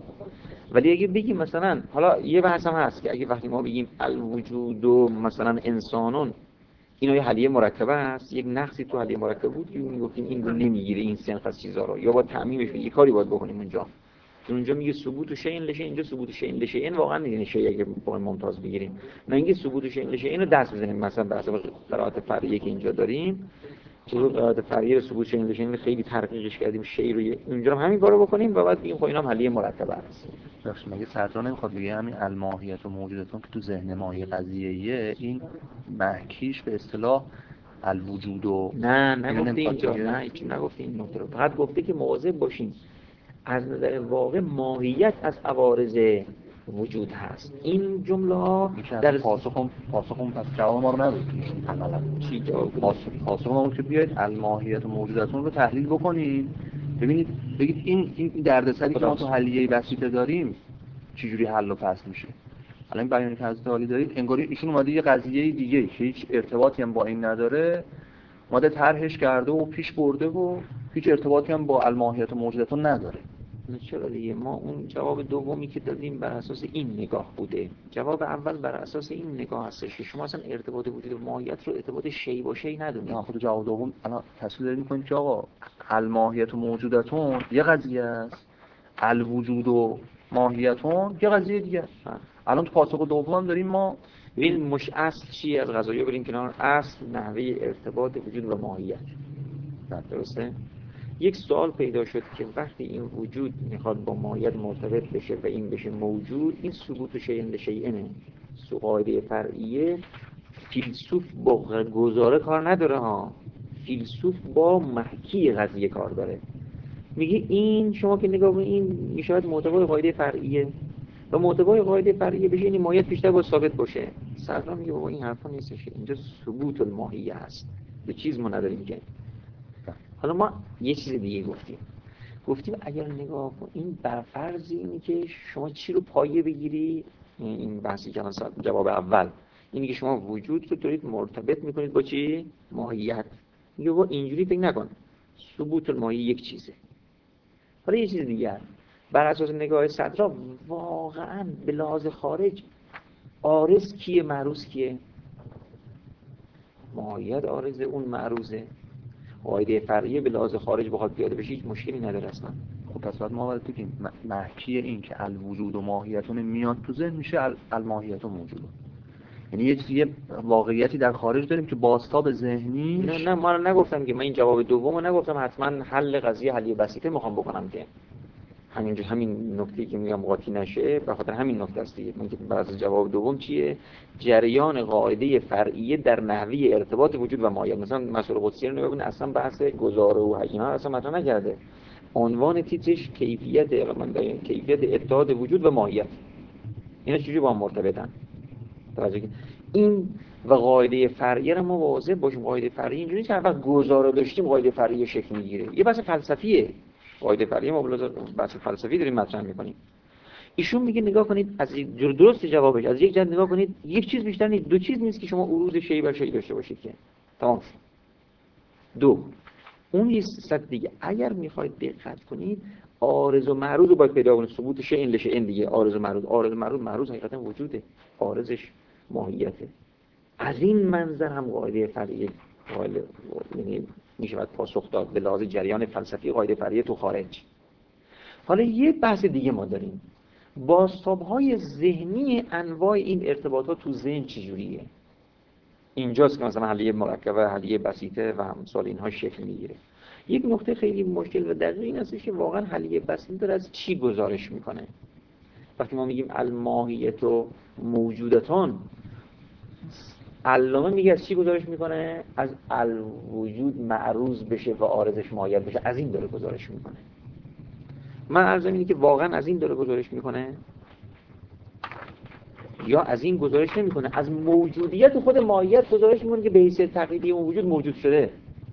ولی اگه بگیم مثلا، حالا یه بحث هم هست که اگه وقتی ما بگیم الوجود مثلا انسانون، اینا یه حلیه مرکبه است، یک نقصی تو حلیه مرکب بود که میگفتیم این رو نمیگیره این سنخ از چیزا رو، یا با تعمیمش یه کاری باید بکنیم اونجا. اونجا میگه ثبوت شیء لشیء، اینجا ثبوت شیء لشیء، این واقعا یعنی شیء اگه بخوایم ممتاز بگیریم، نه اینکه ثبوت شیء لشیء اینو دست بزنیم. مثلا به حسب قرائت فرعیه که اینجا داریم، چون قرائت فرعیه ثبوت شیء لشیء خیلی تحقیقش کردیم، شیء رو اونجا هم همین کارو بکنیم و بعد بگیم خب اینا هم حلیه مرکبه است. بخش مگه صدرا نمیخواد بگه همین الماهیت و موجودتون که تو ذهن ما یه قضیه‌ایه، این محکیش به اصطلاح الوجود و نه نگفته اینجا، نه هیچ نگفته این نکته رو، فقط گفته که مواظب باشین از نظر واقع ماهیت از عوارض وجود هست. این جمله ها در پاسخم پس جواب ما رو ندید. عملا چی جواب؟ پاسخ ما بود که بیاید الماهیت و موجودتون رو تحلیل بکنید، ببینید بگید این دردسری که ما تو حلیه بسیطه داریم چجوری حل و فصل میشه. الان این بیانی که حضرت عالی دارید انگاری ایشون اومده یه قضیه دیگه که هیچ ارتباطی هم با این نداره اومده طرحش کرده و پیش برده و هیچ ارتباطی هم با الماهیت و موجودتون نداره. چرا دیگه؟ ما اون جواب دومی که دادیم بر اساس این نگاه بوده. جواب اول بر اساس این نگاه هستش که شما اصلا ارتباط وجود و ماهیت رو ارتباط شی با شی ندونید. خود جواب دوم الان تصویر دارید می‌کنید که آقا الماهیت و موجودتون یه قضیه است، الوجود و ماهیتون یه قضیه دیگه است. الان تو پاسخ دوم داریم ما ببین مش اصل چیه از قضایا بریم کنار. اصل نحوه ارتباط وجود و ماهیت. درسته؟ یک سوال پیدا شد که وقتی این وجود میخواد با ماهیت مرتبط بشه و این بشه موجود، این ثبوت شیء لشیء قاعده فرعیه فیلسوف با گزاره کار نداره ها، فیلسوف با محکی قضیه کار داره. میگه این شما که نگاه کنید این میشود محتوای قاعده فرعیه و محتوای قاعده فرعیه بشه این ماهیت بیشتر باید ثابت باشه. صدرا میگه بابا این حرفا نیستش، اینجا ثبوت الماهیه هست، به چیز ما نداریم که. حالا ما یه چیز دیگه گفتیم اگر نگاه کن این بر فرض اینی که شما چی رو پایه بگیری، این بحثی که مثلا جواب اول اینی که شما وجود رو دارید مرتبط میکنید با چی؟ ماهیت. میگه با اینجوری فکر نکن، ثبوت الماهیه یک چیزه. حالا یه چیز دیگه بر اساس نگاه صدرا واقعا به لحاظ خارج عارض کیه معروض کیه؟ ماهیت عارض اون معروضه. قاعده فرعیه به لحاظ خارج بخواد پیاده بشه هیچ مشکلی نداره اصلا. خب پس بعد ما باید بگیم محکی این که الوجود و ماهیتون میاد تو ذهن میشه الماهیت و موجود. یعنی یه واقعیتی در خارج داریم که بازتاب ذهنی. نه من نگفتم که من این جواب دومو نگفتم حتما حل قضیه حلیه بسیطه میخوام بکنم که همین نکته که میگم قاطی نشه، به خاطر همین نکته است دیگه. من که بعد جواب دوم چیه؟ جریان قاعده فرعیه در نحوه ارتباط وجود و ماهیت. مثلا مسئله قدسی رو نگاه کنید اصلا بحث گزاره و اینا اصلا مطرح نکرده. عنوان تیترش کیفیت اتحاد وجود و ماهیت. اینا چجوری با هم مرتبطن؟ توجه کنید. این و قاعده فرعیه رو ما واضح باشیم. قاعده فرعیه اینجوری که وقت گزاره داشتیم قاعده فرعیه شکل میگیره. یه بحث فلسفیه. قاعده فرعیه ما بحث فلسفی داریم مطرح می‌کنیم. ایشون میگه نگاه کنید از درست جوابش از یک جهت نگاه کنید یک چیز بیشتر نیست، دو چیز نیست که شما عروض شیء بر شیء داشته باشید که تمام شد. دو، اون یه صد دیگه اگر میخواید دقت کنید عارض و معروض رو باید پیدا کنید. ثبوت شیء لشیء دیگه. عارض و معروض حقیقتا وجوده، عارضش ماهیته. از این منظر هم قاعده فرعی یعنی میشود پاسخ داد به لحاظ جریان فلسفی قاعده فرعی تو خارج. حالا یه بحث دیگه ما داریم، بازتاب‌های ذهنی انواع این ارتباطات تو ذهن چجوریه. اینجاست که مثلا حلیه مرکبه، حلیه بسیطه و امثال اینها شکل میگیره. یک نکته خیلی مشکل و دقیق این است که واقعا حلیه بسیطه داره از چی گزارش میکنه. وقتی ما میگیم الماهیت و موجودتان، علامه میگه از چی گزارش میکنه؟ از الوجود معروض بشه و عارضش ماهیت بشه، از این داره گزارش میکنه. من عرضم اینه که واقعا از این داره گزارش میکنه یا از این گزارش نمیکنه، از موجودیت خود ماهیت گزارش میکنه که به حیثیت تقلیدی اون وجود موجود شده.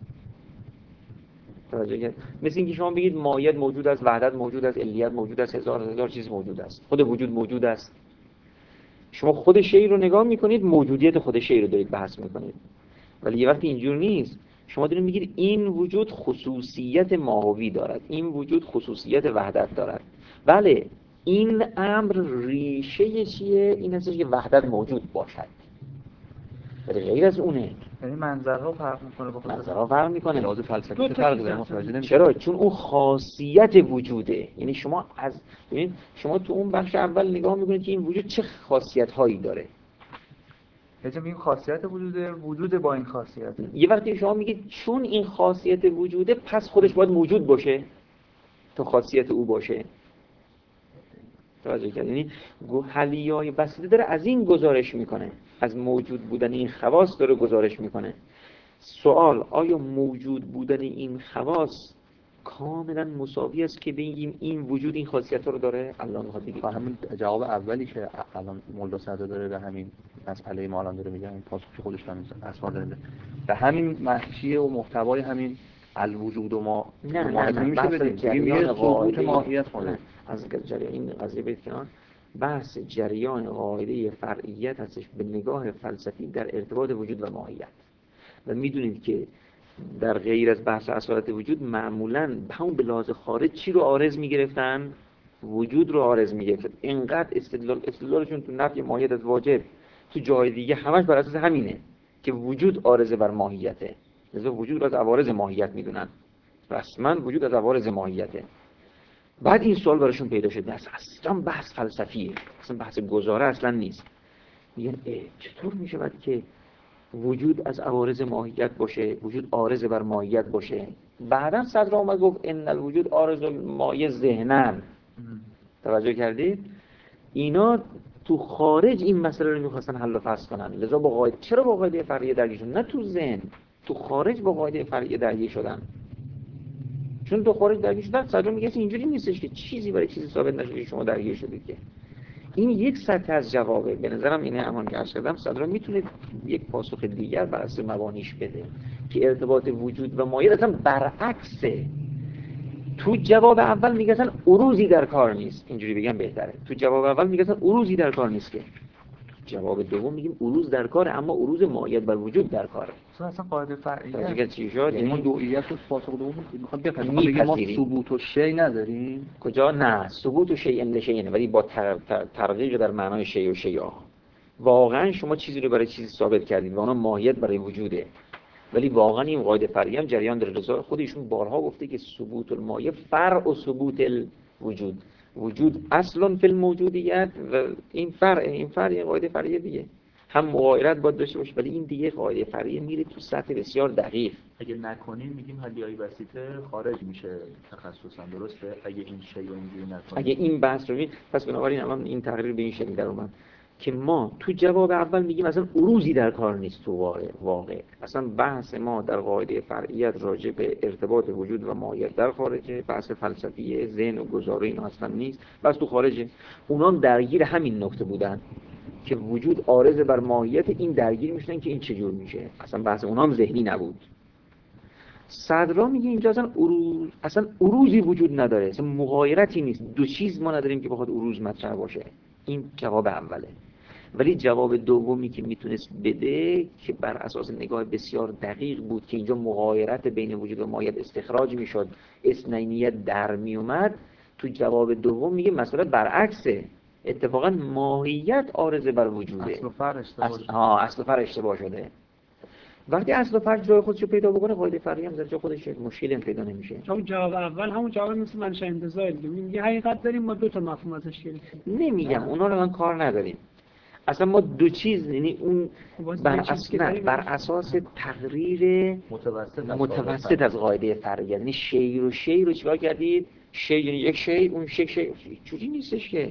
مثل اینکه شما بگید ماهیت موجود است، وحدت موجود است، علیت موجود است، هزار چیز موجود است، خود وجود موجود است. شما خود شیء رو نگاه میکنید، موجودیت خود شیء رو دارید بحث میکنید. ولی یه وقتی اینجور نیست، شما دارید میگید این وجود خصوصیت ماهوی دارد، این وجود خصوصیت وحدت دارد. بله، این امر ریشه چیه؟ این هستش که وحدت موجود باشد. ولی غیر از اونه. یعنی منظرها فرق میکنه، با منظرها فرق میکنه. لحاظ فلسفی فرق داره، متوجه نمیشم. چرا؟ چون اون خاصیت وجوده. یعنی شما ببین شما تو اون بخش اول نگاه میکنید که این وجود چه خاصیت هایی داره. یعنی میگیم خاصیت وجود با این خاصیت. یه وقتی شما میگید چون این خاصیت وجوده پس خودش باید موجود باشه تا خاصیت او باشه. توجه کردید؟ یعنی حلیه‌های بسیطه داره از این گزارش میکنه، از موجود بودن این خواص داره گزارش میکنه. سوال، آیا موجود بودن این خواص کاملا مساوی است که بگیم این وجود این خاصیت رو داره؟ الله میخواد بگه همین جواب اولی که الان مولدا صدر داره به همین مسئله ما الان داره میگه، این پاسخی خودش هم اصلا داره به همین محشیه و محتوای همین الوجود و ما نه میشه بدیم یه ثبوت ماهیت کنه. از جریان این قضیه بید کنار، بحث جریان قاعده فرعیت هستش به نگاه فلسفی در ارتباط وجود و ماهیت. و میدونید که در غیر از بحث اصالت وجود معمولاً همون به لحاظ خارج چی رو عارض میگرفتن؟ وجود رو عارض میگرفتن. اینقدر استدلالشون تو نفی ماهیت از واجب تو جای دیگه همش بر اساس همینه که وجود عارضه بر ماهیته. لذا وجود رو از عوارض ماهیت میدونن. رسما وجود از عوارض ماهیته. بعد این سوال براشون پیدا شده، اصلا بحث فلسفیه، اصلا بحث گزاره اصلا نیست. میگن چطور میشود که وجود از عوارض ماهیت باشه، وجود عارض بر ماهیت باشه؟ بعداً صدر اومد گفت ان الوجود عارض المایه ذهناً. توجه کردید؟ اینا تو خارج این مسئله رو میخواستن حل و فصل کنن. لذا با قاعده، چرا با قاعده فرعیه درگیر شدن؟ نه تو ذهن، تو خارج با قاعده فرعیه درگیر شدن. چون تو خارج درگیر شدن، صدر میگه اینجوری نیستش که چیزی برای چیزی ثابت نشه شما درگیر شدید. که این یک سطح از جوابه. به نظرم اینه همان که عرض کردم، صدرا میتونه یک پاسخ دیگر بر اساس مبانیش بده که ارتباط وجود و ماهیت اصلا برعکسه. تو جواب اول میگه اصلا عروضی در کار نیست، اینجوری بگم بهتره. تو جواب اول میگه اصلا عروضی در کار نیست، که جواب دوم میگیم عروض در کاره، اما عروض ماهیت بر وجود در کاره. اصلا قاعده فرعیه دیگه چی شد؟ یعنی ما دوئیت رو پاسخ دوم میخواد بگیم ما ثبوت و شیء نداریم. کجا؟ نه، ثبوت و شیء لشیء، ولی با ترقیق در معنای شیء و شیء. واقعا شما چیزی رو برای چیزی ثابت کردید و اون ماهیت برای وجوده، ولی واقعا این قاعده فرعی هم جریان داره. رضا خودشون بارها گفته که ثبوت المایه فرع و ثبوت الوجود، وجود اصلا فی الموجودیت و این فرع قاعده فرعی دیگه هم مغایرت باید داشته باشه، ولی این دیگه قاعده فرعی میره تو سطح بسیار دقیق. اگه نکنیم میگیم حلیه‌های بسیطه خارج میشه تخصصا، درسته؟ اگه این شیء رو اینجوری نکنیم، اگه این بحث رو پس بنابراین الان این تقریر به این شکل در اومد که ما تو جواب اول میگیم اصلا عروضی در کار نیست. تو واقع اصلا بحث ما در قاعده فرعیت راجع به ارتباط وجود و ماهیت در خارجه، بحث فلسفیه ذهن و گزاره اینا اصلا نیست، بس تو خارجه. اونا درگیر همین نکته بودن که وجود عارض بر ماهیت، این درگیر میشدن که این چجور میشه. اصلا بحث اونا هم ذهنی نبود. صدرا میگه اینجا اصلا عروضی وجود نداره، اصلا مغایرتی نیست. دو چیز ما نداریم که بخواد عروض مطرح باشه. این جواب اوله. ولی جواب دومی که میتونست بده که بر اساس نگاه بسیار دقیق بود که اینجا مغایرت بین وجود و ماهیت استخراج میشد، اثنینیت در میومد، تو جواب دوم میگه مسئله برعکسه، اتفاقا ماهیت عارضه بر وجوده، اصل و فرع اشتباه شده. وقتی اصل و فرع جای خودش رو پیدا بکنه، قاعده فرعی هم در جای خودش مشکلی هم پیدا نمیشه. چون جواب اول همون جواب مثل منشأ انتزاع دیگه، میگه حقیقت داریم، ما دو تا مفهوم ازش گرفتیم. نمیگم اونا رو من کار نداریم، اصلا ما دو چیز، یعنی اون بر اساس تقریر متوسط از قاعده فرعی، یعنی شی رو چیکار کردید؟ شی یعنی یک شی، اون شی جوری نیستش که،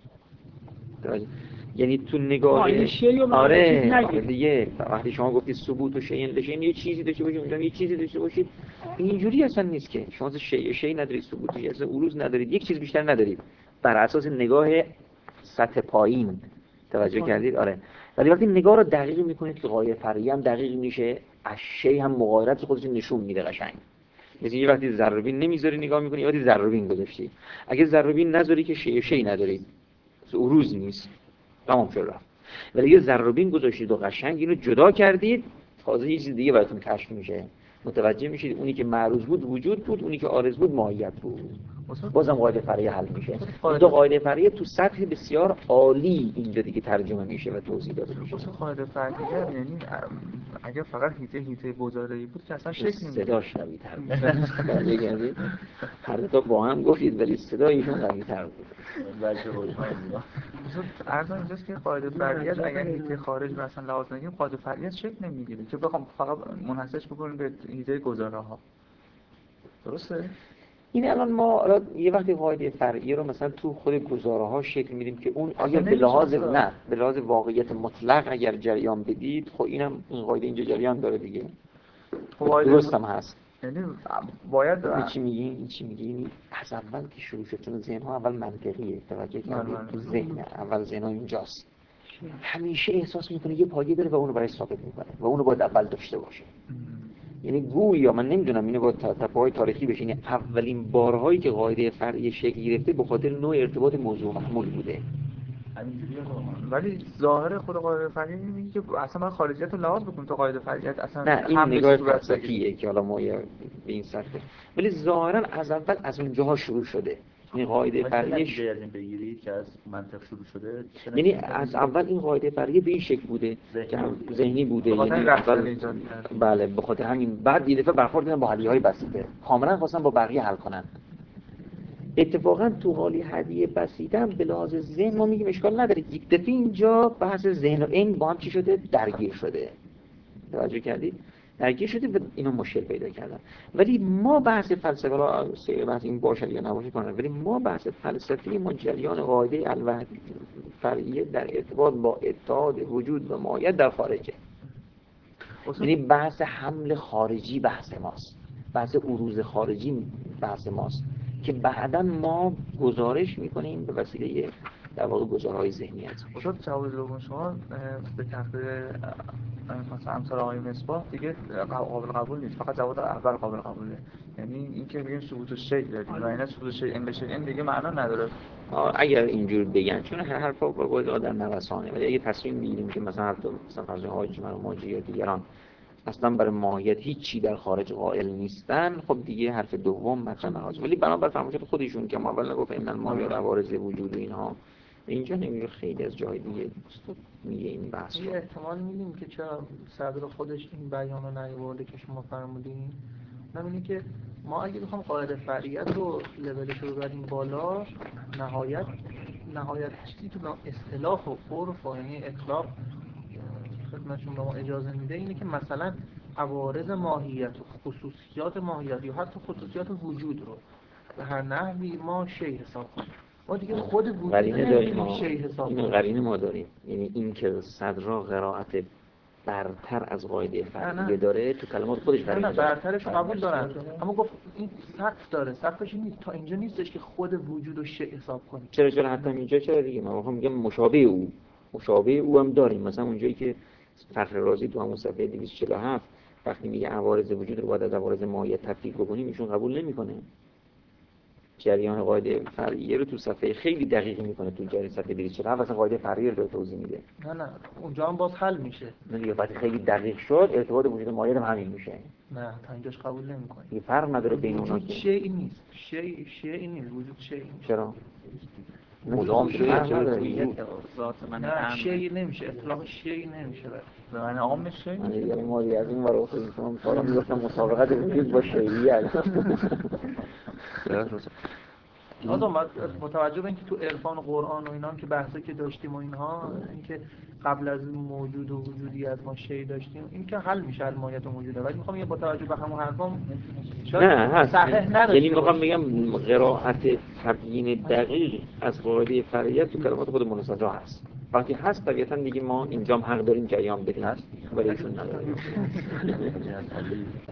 یعنی تو نگاه آره دیگه. وقتی شما گفتید ثبوت و شیء لشیء، یه چیزی داشته باشید، اونجا یه چیزی داشته باشید، اینجوری اصلا نیست که شما شیء ندارید، ثبوتی اصلا عروض ندارید، یک چیز بیشتر ندارید، بر اساس نگاه سطح پایین. توجه کردید؟ آره. ولی وقتی نگاه رو دقیق میکنید که قاعده فرعی هم دقیق میشه، شیء هم مغایرت خودش نشون میده قشنگ. مثل یه وقتی ذره‌بین نمیذاری نگاه میکنی، یه وقتی ذره‌بین گذاشتی، اگه ذره‌بین نذاری که شیء ندارید، عروض نیست، تمام شد رفت. ولی یه ذره‌بین گذاشتید و قشنگ اینو جدا کردید، تازه یه چیز دیگه براتون کشف میشه، متوجه میشید اونی که معروض بود وجود بود، اونی که عارض بود ماهیت بود. بازم قاعده فرعی حل میشه. این دو قاعده فرعی تو سطح بسیار عالی اینجا دیگه ترجمه میشه و توضیح داده میشه. اصلا قاعده فرعی یعنی اگه فقط هیته گزاره‌ای بود که اصلا شکل نمی‌گیره. صدا شبیه‌تر بود. هر دو با هم گفتید ولی صدایشون قوی‌تر بود. بچه مثلا عرض اینجاست که قاعده فرعی اگر هیته خارج رو اصلا لحاظ نگیریم، قاعده فرعی شکل نمی‌گیره که بخوام فقط منحصرش بکنیم به هیته گزاره‌ها. درسته؟ این الان ما یه وقتی قاعده فرعی رو مثلا تو خود گزاره‌ها شکل میدیم که اون آیا به لحاظ واقعیت مطلق اگر جریان بدید، خب این قاعده اینجا جریان داره دیگه. درست هم هست. یعنی باید چی میگی از اول که شروع شد، چون ذهن‌ها اول منطقیه، توجه کردید؟ تو ذهن اول ذهن‌ها اینجاست، همیشه احساس میکنه یه پایه داره و اونو برای ثابت میکنه و اونو باید اول داشته باشه. یعنی گویا من نمیدونم اینو با تپه‌های تاریخی بشه، یعنی اولین بارهایی که قاعده فرعی شکل گرفته به خاطر نوع ارتباط موضوع محمول بوده. ولی ظاهر خود قاعده فرعی میگه که اصلا من خارجیت رو لحاظ بکنم تا قاعده فرعیت اصلا نه، این نگاه فلسفیه که حالا ما به این سطح، ولی ظاهرا از اول از اونجاها شروع شده. این قاعده فرعی بگیرید که از منطق شروع شده، یعنی از اول این قاعده فرعی به این شکل بوده که ذهنی بوده، یعنی اول بله به خاطر همین. بعد یه دفعه برخورد کردن با حلیه‌های بسیطه، کاملا خواستن با بقیه حل کنن. اتفاقا تو حالی هدیه بسیطه هم به لحاظ ذهن ما میگیم اشکال نداره، یک دفعه اینجا بحث ذهن و این با هم چی شده؟ درگیر شده. توجه کردید؟ درگیر شده و اینو مشکل پیدا کردن. ولی ما بحث فلسفه را سیر بحث این باشه یا نباشه کنن، ولی ما بحث فلسفی ما جریان قاعده الوحدت فرعیه در ارتباط با اتحاد وجود و ماهیت در خارجه. یعنی بحث حمل خارجی بحث ماست، بحث عروض خارجی بحث ماست که بعداً ما گزارش میکنیم به وسیله در واقع گزارهای ذهنیت. استاد جواب دوم شما به تقدیر مثلا امثال آقای مصباح دیگه قابل قبول نیست، فقط جواب اول قابل قبوله. یعنی اینکه میگیم ثبوت الشیء داریم و اینا ثبوت الشیء ان بشه این دیگه معنا نداره. اگر اینجور بگن، چون هر حرفا با آدم نوسانه، ولی اگه تصمیم میگیریم که مثلا فرض حاج ماجی یا دیگران اصلا برای ماهیت هیچی در خارج قائل نیستن، خب دیگه حرف دوم مثلا نهاز. ولی بنابر فرمایشات خودشون که ما اول نگفت ان الماهیت عوارض وجود و اینها، اینجا نمیگه، خیلی از جای دیگه میگه این بحث رو. احتمال میدیم که چرا صدر خودش این بیان رو نیاورده که شما فرمودین، همینه که ما اگه بخوام قاعده فرعیت رو لولش رو ببریم بالا، نهایت چیزی تو اصطلاح و عرف و یعنی اطلاق خدمتشون به ما اجازه میده اینه که مثلا عوارض ماهیت و خصوصیات ماهیت یا حتی خصوصیات وجود رو به هر نحوی ما شیء حساب کنیم. ما دیگه خود وجود نمی‌تونیم شیء حساب کنیم. قرینه ما داریم، یعنی این که صدرا قرائت برتر از قاعده فرعیه داره تو کلمات خودش قرینه داره. برترش رو قبول دارن، اما گفت این سقف داره، سقفش نیست تا اینجا نیستش که خود وجود رو شیء حساب کنیم. چرا حتی اینجا چرا دیگه ما میگم مشابه او هم داریم. مثلا اونجایی که فخر رازی تو همون صفحه 247 وقتی میگه عوارض وجود رو باید از عوارض ماهیت تفکیک بکنیم، ایشون قبول نمیکنه. جریان قاعده فرعیه رو تو صفحه خیلی دقیقی میکنه تو جریان صفحه 247 اصلا قاعده فرعیه رو توضیح میده. نه اونجا هم باز حل میشه. نه دیگه وقتی خیلی دقیق شد ارتباط وجود مایع هم همین میشه. نه تا اینجاش قبول نمی‌کنی. یه فرق نداره بین اونها. وجود شیئی نیست. شیئی نیست. وجود شیئی نیست. چرا؟ مدام ذات من نه شیئی نمیشه، اطلاق شیئی نمیشه. به معنی عام میشه. من دیگه مالی از این ورا خودم شما مثلا میگفتم مسابقات وجود با شیعی آدم با توجه به اینکه تو عرفان و قرآن و اینا که بحثی که داشتیم و اینها، اینکه قبل از این موجود و وجودیت ما شی داشتیم، این که حل میشه المایت و موجوده، ولی میخوام با توجه به همون حرفام نه هست، یعنی میخوام باشه. بگم قرائت تبیین دقیق از قاعده فرعیت تو کلمات خود مناسجا هست. وقتی هست طبیعتا دیگه ما اینجا هم حق داریم جریان بدیم، ولی ایشون نداریم.